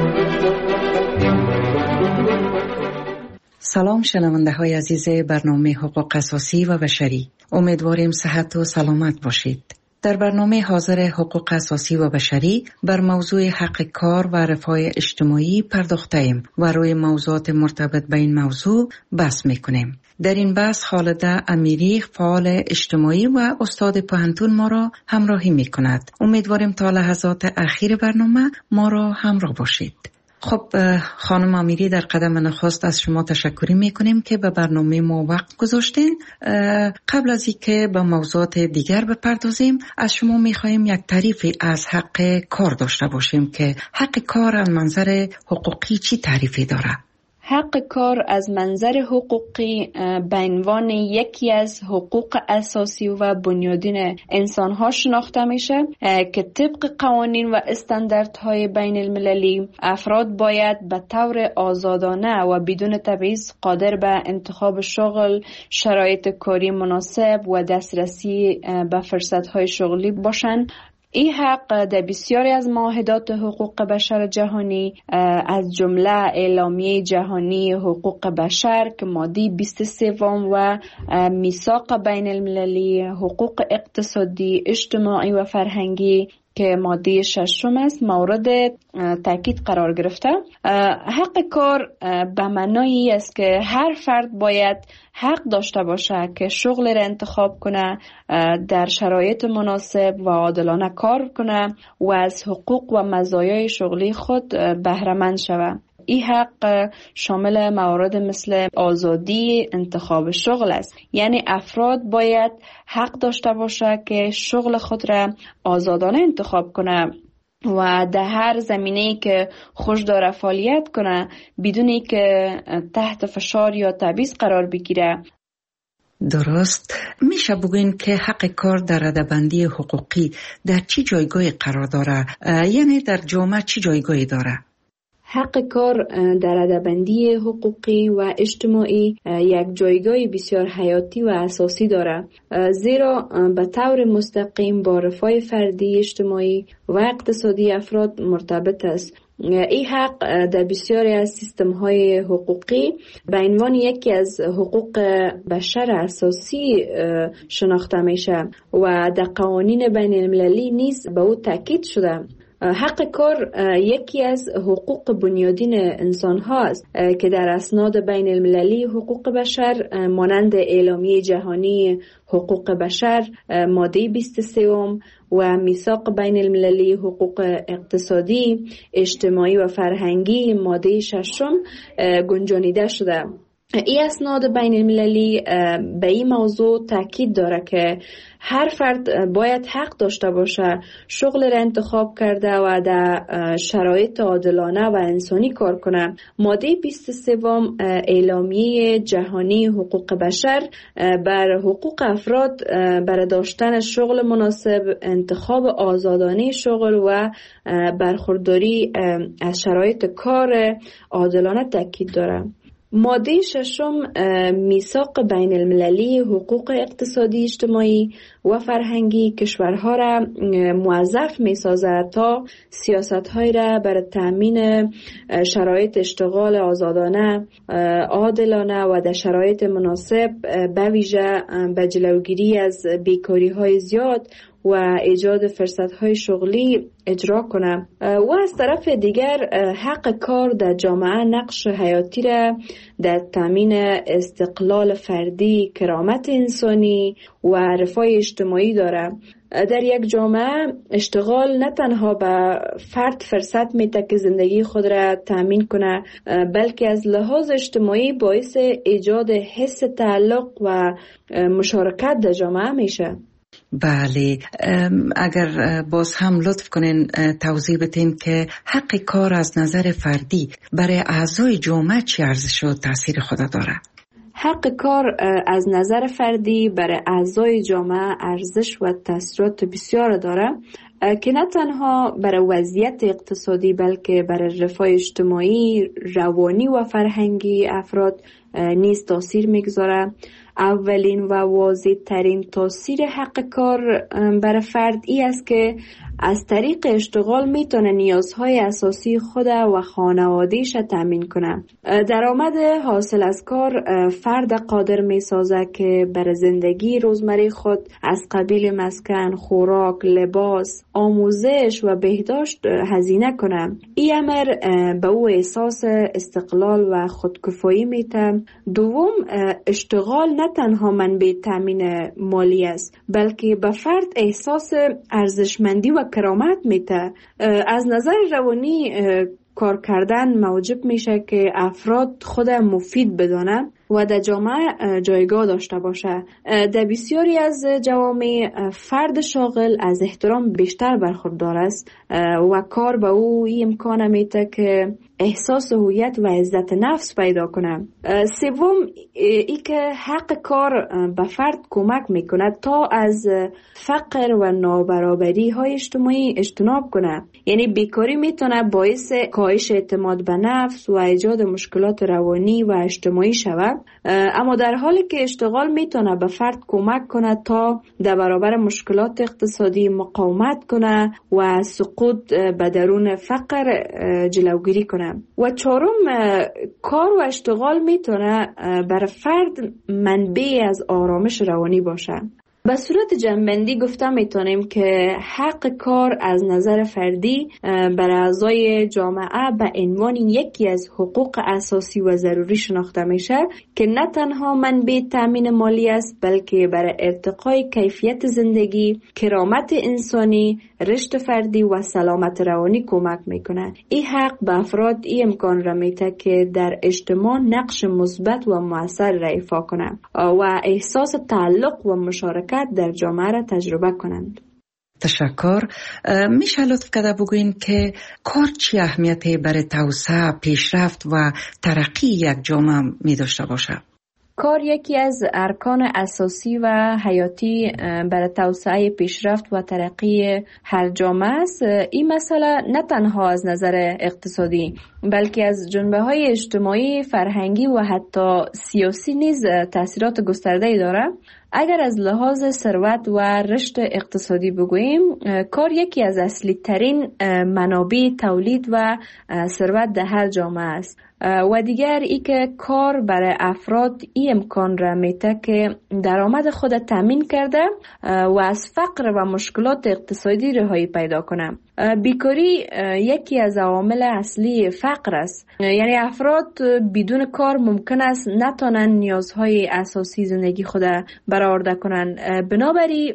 سلام شنونده های عزیز برنامه حقوق اساسی و بشری. امیدواریم صحت و سلامت باشید. در برنامه حاضر حقوق اساسی و بشری بر موضوع حق کار و رفاه اجتماعی پرداخته‌ایم و روی موضوعات مرتبط به این موضوع بحث می‌کنیم. در این بحث خالده امیری فعال اجتماعی و استاد پوهنتون ما را همراهی می‌کند. امیدواریم تا لحظات اخیر برنامه ما را همراه باشید. خب خانم امیری، در قدم نخست از شما تشکر میکنیم که به برنامه ما وقت گذاشتین. قبل از اینکه به موضوعات دیگر بپردازیم از شما میخواهیم یک تعریفی از حق کار داشته باشیم که حق کار از منظر حقوقی چی تعریفی داره؟
حق کار از منظر حقوقی به عنوان یکی از حقوق اساسی و بنیادین انسان‌ها شناخته میشه که طبق قوانین و استانداردهای بین المللی افراد باید به طور آزادانه و بدون تبعیض قادر به انتخاب شغل، شرایط کاری مناسب و دسترسی به فرصت‌های شغلی باشند. این حق در بسیاری از معاهدات حقوق بشر جهانی از جمله اعلامیه جهانی حقوق بشر که ماده 23 و میثاق بین المللی حقوق اقتصادی، اجتماعی و فرهنگی که ماده 6 است مورد تاکید قرار گرفته. حق کار به معنای است که هر فرد باید حق داشته باشه که شغل را انتخاب کنه، در شرایط مناسب و عادلانه کار کنه و از حقوق و مزایای شغلی خود بهره مند شود. این حق شامل موارد مثل آزادی انتخاب شغل است. یعنی افراد باید حق داشته باشه که شغل خود را آزادانه انتخاب کنه و در هر زمینه‌ای که خوش داره فعالیت کنه بدون که تحت فشار یا تبعیض قرار بگیره.
درست. میشه بگوین که حق کار در رده‌بندی حقوقی در چه جایگاهی قرار داره؟ یعنی در جامعه چه جایگاهی داره؟
حق کار در رده‌بندی حقوقی و اجتماعی یک جایگاه بسیار حیاتی و اساسی دارد، زیرا به طور مستقیم با رفاه فردی، اجتماعی و اقتصادی افراد مرتبط است. این حق در بسیاری از سیستم‌های حقوقی به عنوان یکی از حقوق بشر اساسی شناخته میشه و در قوانین بین المللی نیز به او تاکید شده. حق کار یکی از حقوق بنیادین انسان هاست که در اسناد بین المللی حقوق بشر مانند اعلامیه جهانی حقوق بشر ماده 23 و میثاق بین المللی حقوق اقتصادی، اجتماعی و فرهنگی ماده 6 گنجانیده شده. این اسناد بین المللی به این موضوع تاکید داره که هر فرد باید حق داشته باشه شغل را انتخاب کرده و در شرایط عادلانه و انسانی کار کنه. ماده 23 اعلامیه جهانی حقوق بشر بر حقوق افراد برای داشتن شغل مناسب، انتخاب آزادانه شغل و برخورداری از شرایط کار عادلانه تاکید داره. ماده 6 میثاق بین المللی حقوق اقتصادی، اجتماعی و فرهنگی کشورها را موظف می سازد تا سیاست‌های را برای تأمین شرایط اشتغال آزادانه، عادلانه و در شرایط مناسب به ویژه به جلوگیری از بیکاری‌های زیاد و ایجاد فرصت‌های شغلی اجرا کنه. و از طرف دیگر حق کار در جامعه نقش حیاتی را در تامین استقلال فردی، کرامت انسانی و رفاه اجتماعی داره. در یک جامعه اشتغال نه تنها به فرد فرصت میده که زندگی خود را تامین کنه، بلکه از لحاظ اجتماعی باعث ایجاد حس تعلق و مشارکت در جامعه میشه.
بله، اگر باز هم لطف کنین توضیح بدین که حق کار از نظر فردی برای اعضای جامعه چه ارزش و تاثیر خود داره؟
حق کار از نظر فردی برای اعضای جامعه ارزش و تاثیرات بسیار داره که نه تنها برای وضعیت اقتصادی بلکه برای رفاه اجتماعی، روانی و فرهنگی افراد نیز تاثیر میگذاره. اولین و واضح ترین تاثیر حق کار برای فرد ای است که از طریق اشتغال میتونه نیازهای اساسی خود و خانواده‌اش تامین کنه. درآمد حاصل از کار فرد قادر میسازه که برای زندگی روزمره خود از قبیل مسکن، خوراک، لباس، آموزش و بهداشت هزینه کنه. این امر به او احساس استقلال و خودکفایی میده. دوم، اشتغال نه تنها منبع تامین مالی است بلکه به فرد احساس ارزشمندی و کرامت میده. از نظر روانی کار کردن موجب میشه که افراد خود مفید بدانند و در جامعه جایگاه داشته باشه. در بسیاری از جوامع فرد شاغل از احترام بیشتر برخوردار است و کار به او این امکان میده که احساس هویت و عزت نفس پیدا کنه. سوم، ای که حق کار به فرد کمک میکنه تا از فقر و نابرابری های اجتماعی اجتناب کنه. یعنی بیکاری میتونه باعث کاهش اعتماد به نفس و ایجاد مشکلات روانی و اجتماعی شود، اما در حالی که اشتغال میتونه به فرد کمک کنه تا در برابر مشکلات اقتصادی مقاومت کنه و سقوط به درون فقر جلوگیری کنه. و چهارم، کار و اشتغال میتونه برای فرد منبع از آرامش روانی باشه. به صورت جنبندی گفته میتونیم که حق کار از نظر فردی برای اعضای جامعه به عنوان یکی از حقوق اساسی و ضروری شناخته میشه که نه تنها منبع تامین مالی است بلکه برای ارتقای کیفیت زندگی، کرامت انسانی، رشد فردی و سلامت روانی کمک میکنه. این حق به افراد این امکان را میده که در اجتماع نقش مثبت و مؤثر را ایفا کنند و احساس تعلق و مشارکت در جامعه را تجربه کنند.
تشکر. میشه لطف کرده بگوین که کار چی اهمیتی برای توسعه، پیشرفت و ترقی یک جامعه می داشته باشه؟
کار یکی از ارکان اساسی و حیاتی برای توسعه، پیشرفت و ترقی هر جامعه است. این مسئله نه تنها از نظر اقتصادی بلکه از جنبه‌های اجتماعی، فرهنگی و حتی سیاسی نیز تأثیرات گسترده‌ای دارد. اگر از لحاظ ثروت و رشد اقتصادی بگوییم، کار یکی از اصلی ترین منابع تولید و ثروت در هر جامعه است. و دیگر ای که کار برای افراد این امکان را میده که درآمد خود تامین کرده و از فقر و مشکلات اقتصادی رهایی پیدا کنه. بیکاری یکی از عوامل اصلی فقر است. یعنی افراد بدون کار ممکن است نتونن نیازهای اساسی زندگی خود برآورده کنند. بنابراین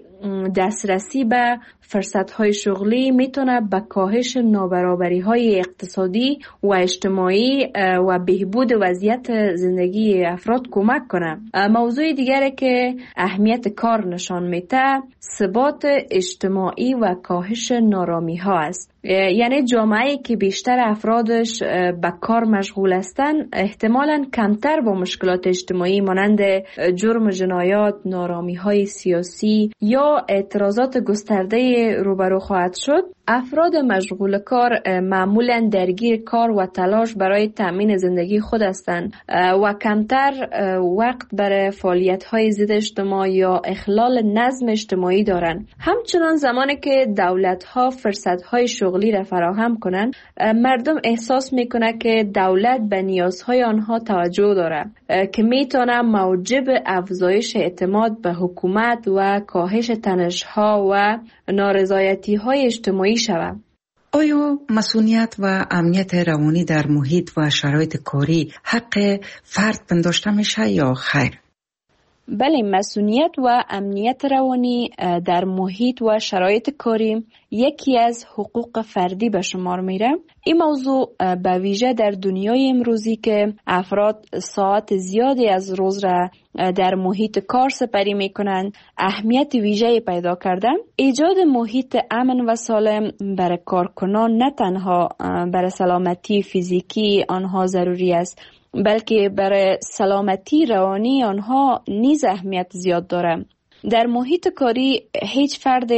دسترسی به فرصت‌های شغلی میتونه به کاهش نابرابری‌های اقتصادی و اجتماعی و بهبود وضعیت زندگی افراد کمک کنه. موضوع دیگری که اهمیت کار نشان میده ثبات اجتماعی و کاهش نارامی‌ها است. یعنی جامعه‌ای که بیشتر افرادش به کار مشغول هستند احتمالاً کمتر با مشکلات اجتماعی مانند جرم و جنایات، نارامی‌های سیاسی یا اعتراضات گسترده روبرو خواهد شد. افراد مشغول کار معمولاً درگیر کار و تلاش برای تأمین زندگی خود هستند و کمتر وقت برای فعالیت‌های ضد اجتماع یا اخلال نظم اجتماعی دارند. همچنان زمانی که دولت‌ها فرصت‌های شغلی را فراهم کنند، مردم احساس می‌کنند که دولت به نیازهای آنها توجه دارد که می‌تواند موجب افزایش اعتماد به حکومت و کاهش تنش‌ها و نارضایتی‌های اجتماعی شود.
آیا مسئولیت و امنیت روانی در محیط و شرایط کاری حق فرد پنداشته میشه یا خیر؟
بله، مسئولیت و امنیت روانی در محیط و شرایط کاری یکی از حقوق فردی به شمار میره. این موضوع به ویژه در دنیای امروزی که افراد ساعت زیادی از روز را در محیط کار سپری میکنند اهمیت ویژه‌ای پیدا کرده. ایجاد محیط امن و سالم برای کارکنان نه تنها برای سلامتی فیزیکی آنها ضروری است بلکه برای سلامتی روانی آنها نیز اهمیت زیاد دارد. در محیط کاری هیچ فرد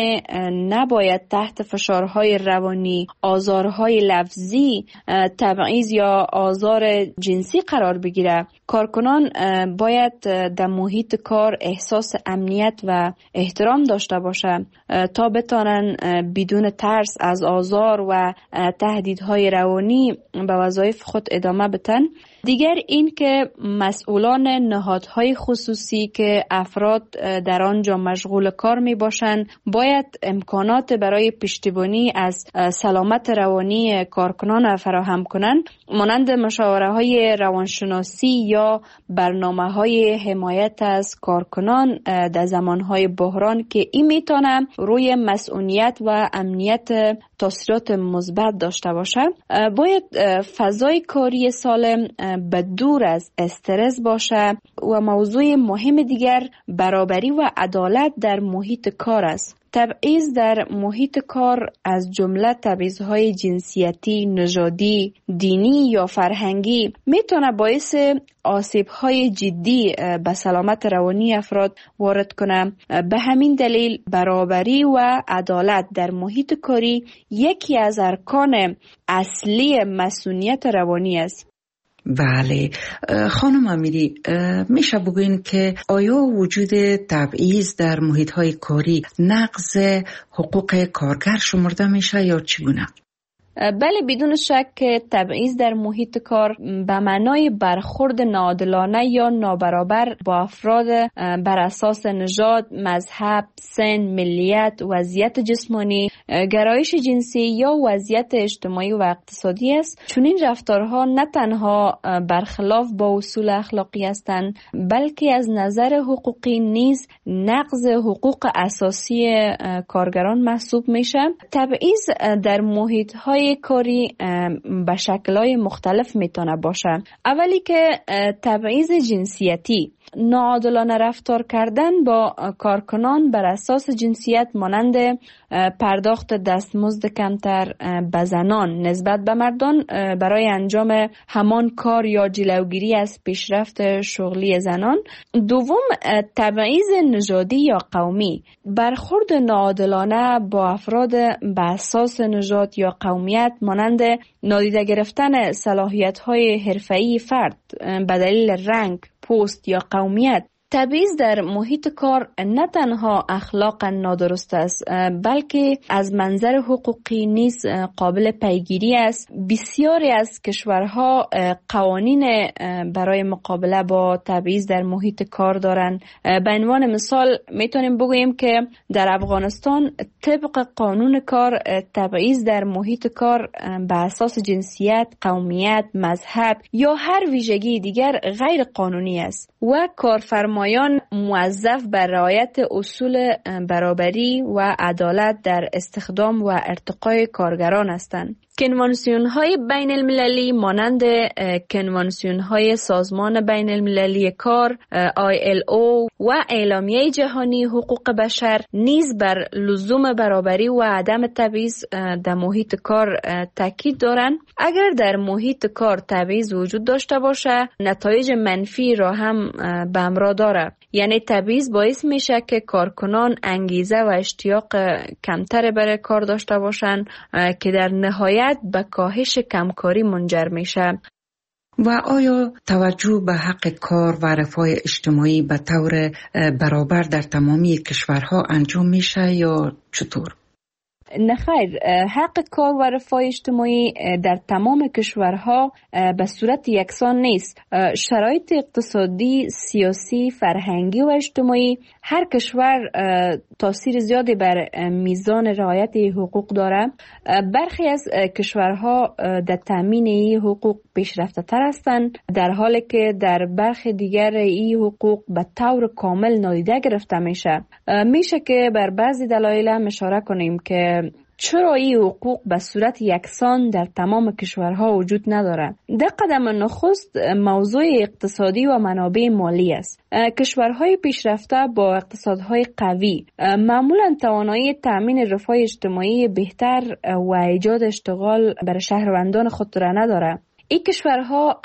نباید تحت فشارهای روانی، آزارهای لفظی، تبعیض یا آزار جنسی قرار بگیرد. کارکنان باید در محیط کار احساس امنیت و احترام داشته باشند تا بتوانند بدون ترس از آزار و تهدیدهای روانی به وظایف خود ادامه بدن. دیگر این که مسئولان نهادهای خصوصی که افراد در آنجا مشغول کار می باشند باید امکانات برای پشتیبانی از سلامت روانی کارکنان فراهم کنند، مانند مشاوره روانشناسی یا برنامه‌های حمایت از کارکنان در زمانهای بحران که این میتونه روی مسئولیت و امنیت تاثیرات مثبت داشته باشد. باید فضای کاری سالم به دور از استرس باشه و موضوع مهم دیگر برابری و عدالت در محیط کار است. تبعیض در محیط کار از جمله تبعیض‌های جنسیتی، نژادی، دینی یا فرهنگی میتونه باعث آسیب‌های جدی به سلامت روانی افراد وارد کنه. به همین دلیل برابری و عدالت در محیط کاری یکی از ارکان اصلی مسئولیت روانی است.
بله خانم امیری، میشه بگوین که آیا وجود تبعیض در محیط‌های کاری نقض حقوق کارگر شمرده میشه یا چگونه؟
بله، بدون شک تبعیض در محیط کار به معنای برخورد ناعادلانه یا نابرابر با افراد بر اساس نژاد، مذهب، سن، ملیت، وضعیت جسمانی، گرایش جنسی یا وضعیت اجتماعی و اقتصادی است. چون این رفتارها نه تنها برخلاف با اصول اخلاقی هستند، بلکه از نظر حقوقی نیز نقض حقوق اساسی کارگران محسوب میشه. تبعیض در محیط‌های کاری به شکل‌های مختلف میتونه باشه. اولی که تبعیض جنسیتی، ناعادلانه رفتار کردن با کارکنان بر اساس جنسیت مانند پرداخت دستمزد کمتر به زنان نسبت به مردان برای انجام همان کار یا جلوگیری از پیشرفت شغلی زنان. دوم، تبعیض نژادی یا قومی، برخورد ناعادلانه با افراد به اساس نژاد یا قومیت مانند نادیده گرفتن صلاحیت‌های حرفه‌ای فرد به دلیل رنگ، پوست یا قومیت. تبعیض در محیط کار نه تنها اخلاقا نادرست است، بلکه از منظر حقوقی نیز قابل پیگیری است. بسیاری از کشورها قوانین برای مقابله با تبعیض در محیط کار دارند. به عنوان مثال میتونیم بگوییم که در افغانستان طبق قانون کار تبعیض در محیط کار به اساس جنسیت، قومیت، مذهب یا هر ویژگی دیگر غیر قانونی است و کارفرمایان موظف بر رعایت اصول برابری و عدالت در استخدام و ارتقای کارگران هستند. کنوانسیون‌های بین المللی مانند کنوانسیون‌های سازمان بین المللی کار ILO و اعلامیه جهانی حقوق بشر نیز بر لزوم برابری و عدم تبعیض در محیط کار تاکید دارند. اگر در محیط کار تبعیض وجود داشته باشه، نتایج منفی را هم به همراه داره. یعنی تبعیض باعث میشه که کارکنان انگیزه و اشتیاق کمتر برای کار داشته باشند که در نهایت به کاهش کمکاری منجر میشه.
و آیا توجه به حق کار و رفاه اجتماعی به طور برابر در تمامی کشورها انجام میشه یا چطور؟
نه خیر، حق کار و رفاه اجتماعی در تمام کشورها به صورت یکسان نیست. شرایط اقتصادی، سیاسی، فرهنگی و اجتماعی هر کشور تاثیر زیادی بر میزان رعایت حقوق داره. برخی از کشورها در تامین این حقوق پیشرفته تر هستند، در حالی که در برخی دیگر این حقوق به طور کامل نادیده گرفته میشه که بر بعضی دلایل هم اشاره کنیم که چرا این حقوق به صورت یکسان در تمام کشورها وجود ندارد. در قدم نخست موضوع اقتصادی و منابع مالی است. کشورهای پیشرفته با اقتصادهای قوی معمولا توانایی تامین رفاه اجتماعی بهتر و ایجاد اشتغال برای شهروندان خود را ندارد. این کشورها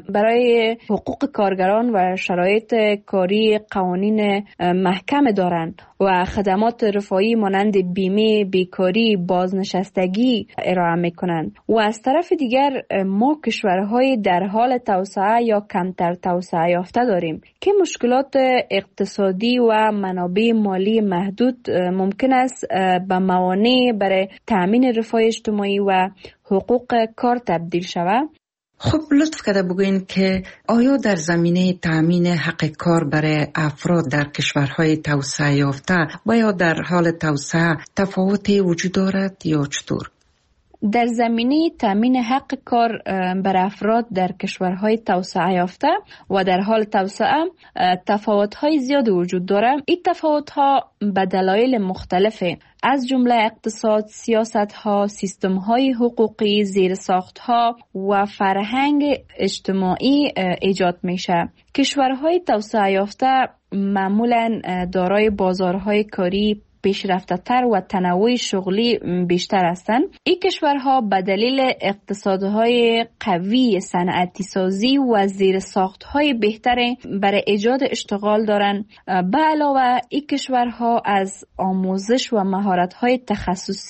برای حقوق کارگران و شرایط کاری قوانین محکم دارند و خدمات رفاهی مانند بیمه، بیکاری، بازنشستگی ارائه میکنند. و از طرف دیگر ما کشورهای در حال توسعه یا کمتر توسعه یافته داریم که مشکلات اقتصادی و منابع مالی محدود ممکن است به موانع برای تأمین رفاه اجتماعی و حقوق کار تبدیل شود.
خب لطف کرده بگوین که آیا در زمینه تأمین حق کار برای افراد در کشورهای توسعه یافته و یا در حال توسعه تفاوتی وجود دارد یا چطور؟
در زمینه تامین حق کار برای افراد در کشورهای توسعه یافته و در حال توسعه تفاوت‌های زیاد وجود دارد. این تفاوت‌ها به دلایل مختلفه، از جمله اقتصاد، سیاست‌ها، سیستم‌های حقوقی، زیرساخت‌ها و فرهنگ اجتماعی ایجاد میشه. کشورهای توسعه یافته معمولاً دارای بازارهای کاری پیشرفته تر و تنوع شغلی بیشتر هستند. این کشورها به دلیل اقتصادهای قوی، صنعتی سازی و زیرساختهای بهتر برای ایجاد اشتغال دارند. به علاوه این کشورها از آموزش و مهارت‌های تخصصی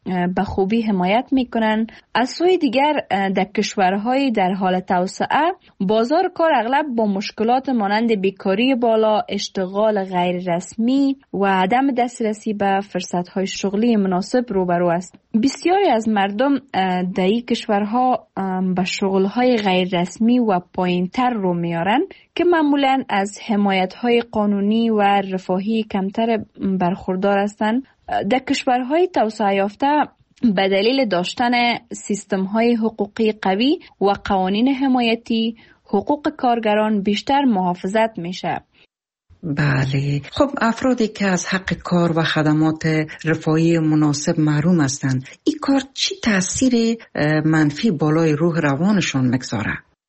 به خوبی حمایت میکنن. از سوی دیگر در کشورهای در حال توسعه بازار کار اغلب با مشکلات مانند بیکاری بالا، اشتغال غیر رسمی و عدم دسترسی به فرصتهای شغلی مناسب روبرو است. بسیاری از مردم در این کشورها به شغلهای غیر رسمی و پایینتر رو میارن که معمولاً از حمایت‌های قانونی و رفاهی کمتر برخوردار هستند. در کشورهای توسعه یافته به دلیل داشتن سیستم‌های حقوقی قوی و قوانین حمایتی، حقوق کارگران بیشتر محافظت میشه.
بله، خب افرادی که از حق کار و خدمات رفاهی مناسب محروم هستند، این کار چی تأثیر منفی بالای روح روانشون میگذاره؟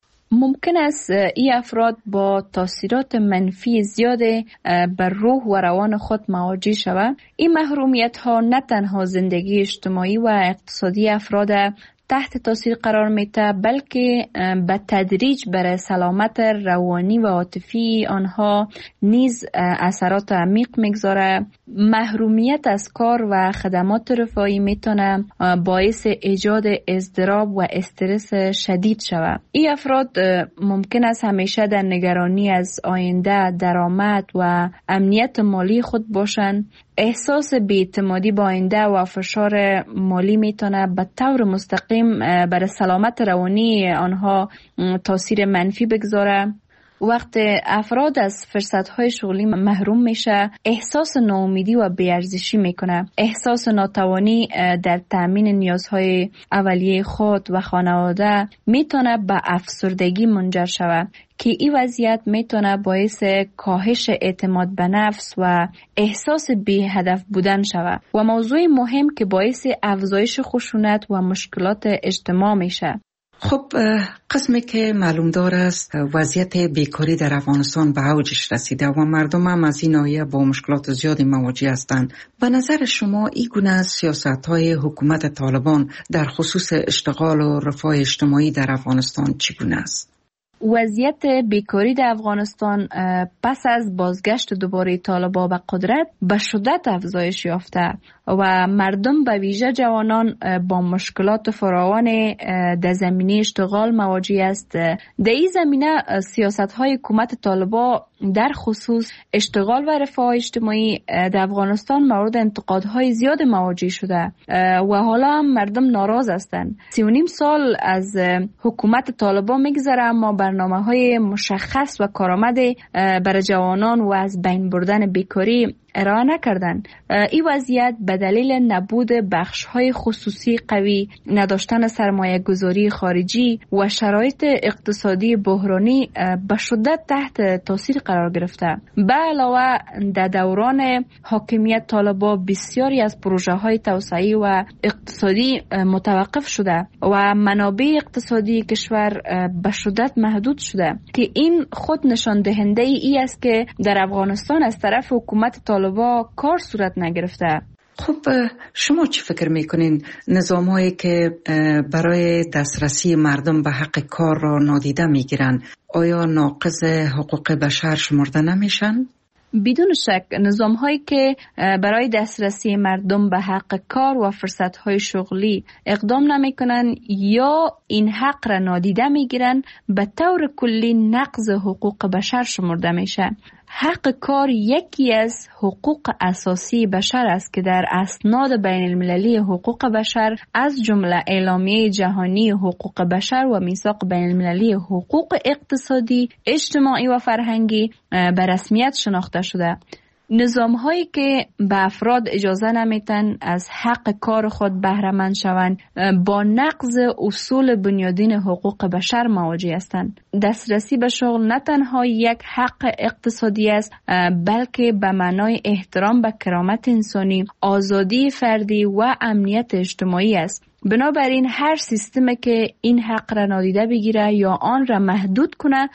ممکن است این افراد با تاثیرات منفی زیاد بر روح و روان خود مواجه شوند. این محرومیت ها نه تنها زندگی اجتماعی و اقتصادی افراد تحت تاثیر قرار میده، بلکه به تدریج بر سلامت روانی و عاطفی آنها نیز اثرات عمیق میگذاره. محرومیت از کار و خدمات رفاهی میتونه باعث ایجاد اضطراب و استرس شدید شود. این افراد ممکن است همیشه در نگرانی از آینده، درآمد و امنیت مالی خود باشند. احساس بی‌اعتمادی با آینده و فشار مالی میتونه به طور مستقیم بر سلامت روانی آنها تاثیر منفی بگذاره. وقت افراد از فرصت‌های شغلی محروم میشه، احساس ناامیدی و بی‌ارزشی میکنه. احساس ناتوانی در تأمین نیازهای اولیه خود و خانواده میتونه به افسردگی منجر شود که این وضعیت میتونه باعث کاهش اعتماد به نفس و احساس بی هدف بودن شود و موضوع مهم که باعث افزایش خشونت و مشکلات اجتماع میشه.
خب قسمی که معلوم دار است وضعیت بیکاری در افغانستان به اوجش رسیده و مردم هم از این ناحیه با مشکلات زیادی مواجه هستند. به نظر شما این گونه سیاست‌های حکومت طالبان در خصوص اشتغال و رفاه اجتماعی در افغانستان چگونه است؟
وضعیت بیکاری در افغانستان پس از بازگشت دوباره طالبان به قدرت به شدت افزایش یافته و مردم به ویژه جوانان با مشکلات فراوان در زمینه اشتغال مواجه است. در این زمینه سیاست‌های حکومت طالبان در خصوص اشتغال و رفاه اجتماعی در افغانستان مورد انتقادهای زیاد مواجه شده و حالا هم مردم ناراض هستند. 3.5 سال از حکومت طالبان میگذره اما برنامه‌های مشخص و کارآمد برای جوانان و از بین بردن بیکاری ارائه نکردند. این وضعیت به دلیل نبود بخش‌های خصوصی قوی، نداشتن سرمایه گذاری خارجی و شرایط اقتصادی بحرانی به شدت تحت تاثیر قرار گرفته. به علاوه در دوران حاکمیت طالبان بسیاری از پروژه‌های توسعه‌ای و اقتصادی متوقف شده و منابع اقتصادی کشور به شدت محدود شده که این خود نشان دهنده ای است که در افغانستان از طرف حکومت طالبان کار صورت نگرفته.
خب شما چی فکر میکنین نظام‌هایی که برای دسترسی مردم به حق کار را نادیده میگیرن آیا ناقض حقوق بشر شمرده نمیشن؟
بدون شک نظام‌هایی که برای دسترسی مردم به حق کار و فرصت‌های شغلی اقدام نمی‌کنن یا این حق را نادیده می‌گیرن به طور کلی نقض حقوق بشر شمرده میشه. حق کار یکی از حقوق اساسی بشر است که در اسناد بین المللی حقوق بشر از جمله اعلامیه جهانی حقوق بشر و میثاق بین المللی حقوق اقتصادی، اجتماعی و فرهنگی به رسمیت شناخته شده. نظام‌هایی که به افراد اجازه نمیتن از حق کار خود بهره مند شوند با نقض اصول بنیادین حقوق بشر مواجه هستند. دسترسی به شغل نه تنها یک حق اقتصادی است بلکه به معنای احترام به کرامت انسانی، آزادی فردی و امنیت اجتماعی است. بنابراین هر سیستمی که این حق را نادیده بگیره یا آن را محدود کنه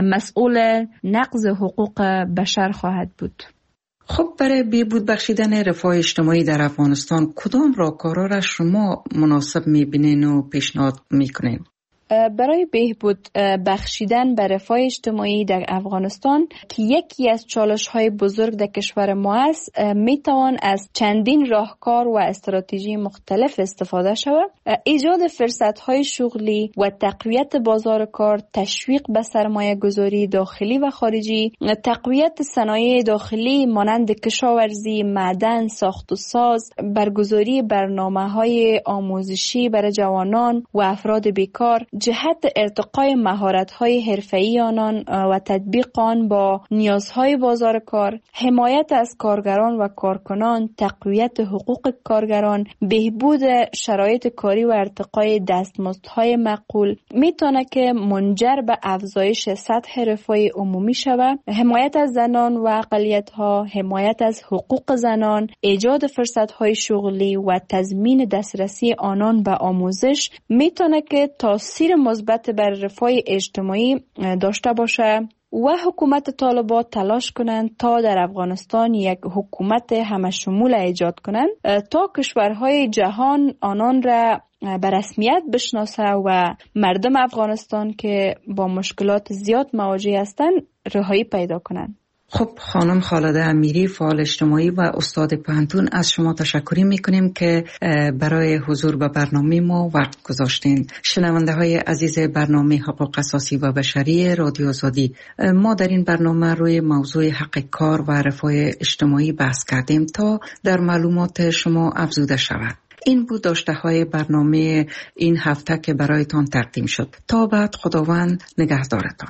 مسئول نقض حقوق بشر خواهد بود.
خب برای بهبود بخشیدن رفاه اجتماعی در افغانستان کدام راهکارها را شما مناسب میبینین و پیشنهاد میکنین؟
برای بهبود بخشیدن به رفاه اجتماعی در افغانستان که یکی از چالش‌های بزرگ در کشور ما است، میتوان از چندین راهکار و استراتژی مختلف استفاده شود. ایجاد فرصت‌های شغلی و تقویت بازار کار، تشویق به سرمایه گذاری داخلی و خارجی، تقویت صنایع داخلی مانند کشاورزی، معدن، ساخت و ساز، برگزاری برنامه‌های آموزشی برای جوانان و افراد بیکار، جهت ارتقای مهارت‌های حرفه‌ای آنان و تطبیق آن با نیازهای بازار کار، حمایت از کارگران و کارکنان، تقویت حقوق کارگران، بهبود شرایط کاری و ارتقای دستمزدهای معقول میتونه که منجر به افزایش سطح رفاه عمومی شود. حمایت از زنان و اقلیت‌ها، حمایت از حقوق زنان، ایجاد فرصت‌های شغلی و تضمین دسترسی آنان به آموزش میتونه که تاثیر مثبت بر رفاه اجتماعی داشته باشه و حکومت طالبان تلاش کنند تا در افغانستان یک حکومت همشمول ایجاد کنند تا کشورهای جهان آنان را به رسمیت بشناسه و مردم افغانستان که با مشکلات زیاد مواجه هستند رهایی پیدا کنند.
خب خانم خالده امیری، فعال اجتماعی و استاد پوهنتون، از شما تشکر میکنیم که برای حضور به برنامه ما وقت گذاشتین. شنونده های عزیز برنامه حقوق اساسی و بشری رادیو آزادی، ما در این برنامه روی موضوع حق کار و رفاه اجتماعی بحث کردیم تا در معلومات شما افزوده شود. این بود داشته های برنامه این هفته که برایتان تقدیم شد. تا بعد، خداوند نگهدارتان.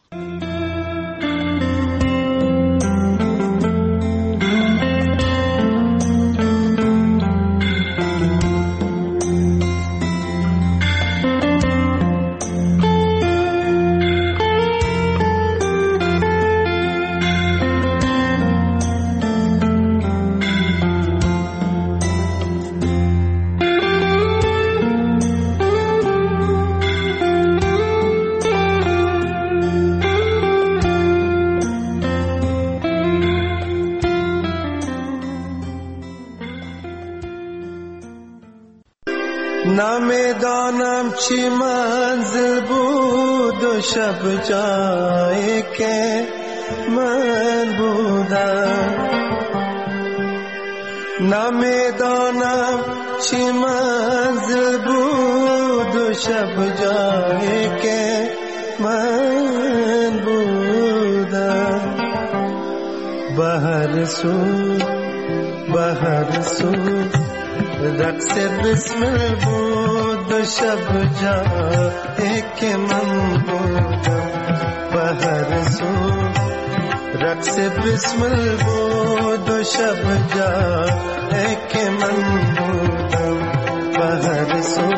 نمیدانم چی منزل بود و شب جایی که من بودم، نمیدانم چی منزل بود و شب جایی که من بودم. بهر سو رقص بسمل بود و شب جایی که من بودم. بهر سو رقص بسمل بود و شب جایی که من بودم. بهر سو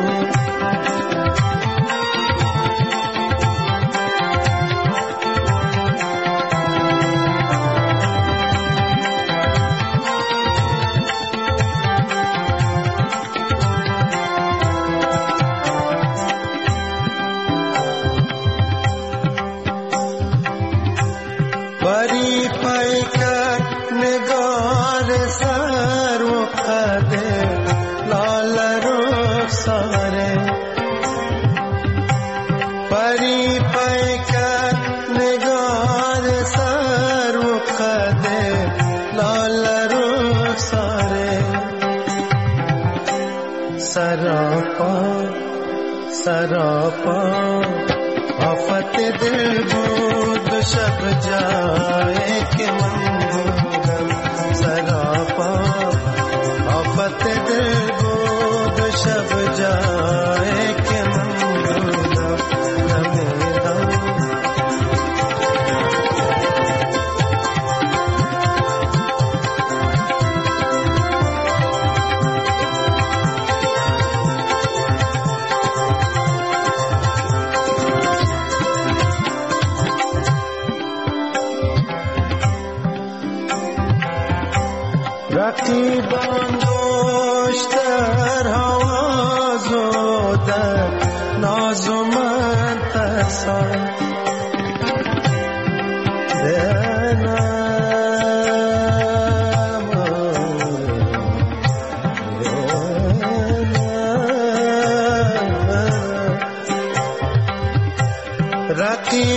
सरापा आफत दिल بود शब जाए के मन बुदम सरापा आफत दिल بود शब जाए के मन बुदम رقیبان دوشتر حواز و در ناز و من ترسان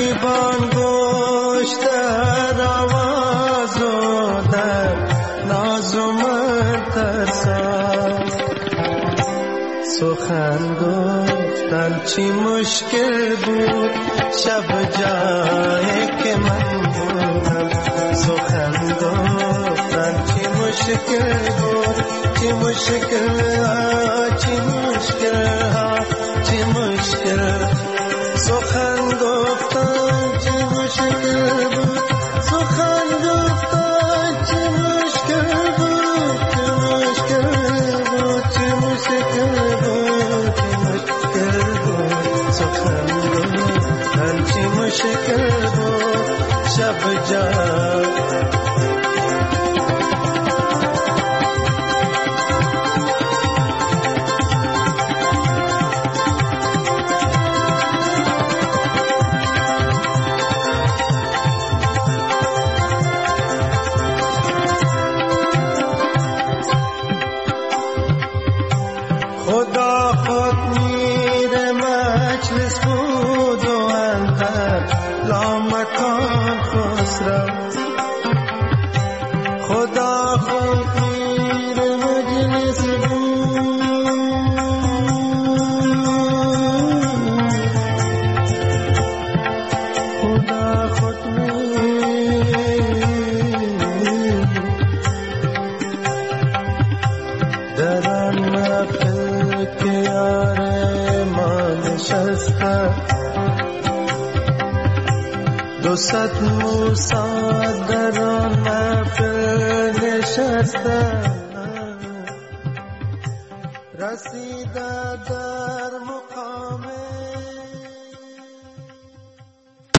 رقیبان گوش در آواز و در ناز و من ترسان سخن گفتن چی مشکل بود شب جایی که من بودم سخن گفتن چی مشکل بود چی مشکل ها چی مشکل ها چی مشکل سخن گفتن چی مشکل بود سخن گفتن چی مشکل بود چی مشکل بود چی مشکل بود چی مشکل بود سخن گفتن چی مشکل بود شب جان خدا خود میره مجلس بود و اندر لامکان خسرو خدا خود میره مجلس بود خدا خود میره در آن محفل که یار ما نشسته 200 موسی در آن محفل نشسته رسیده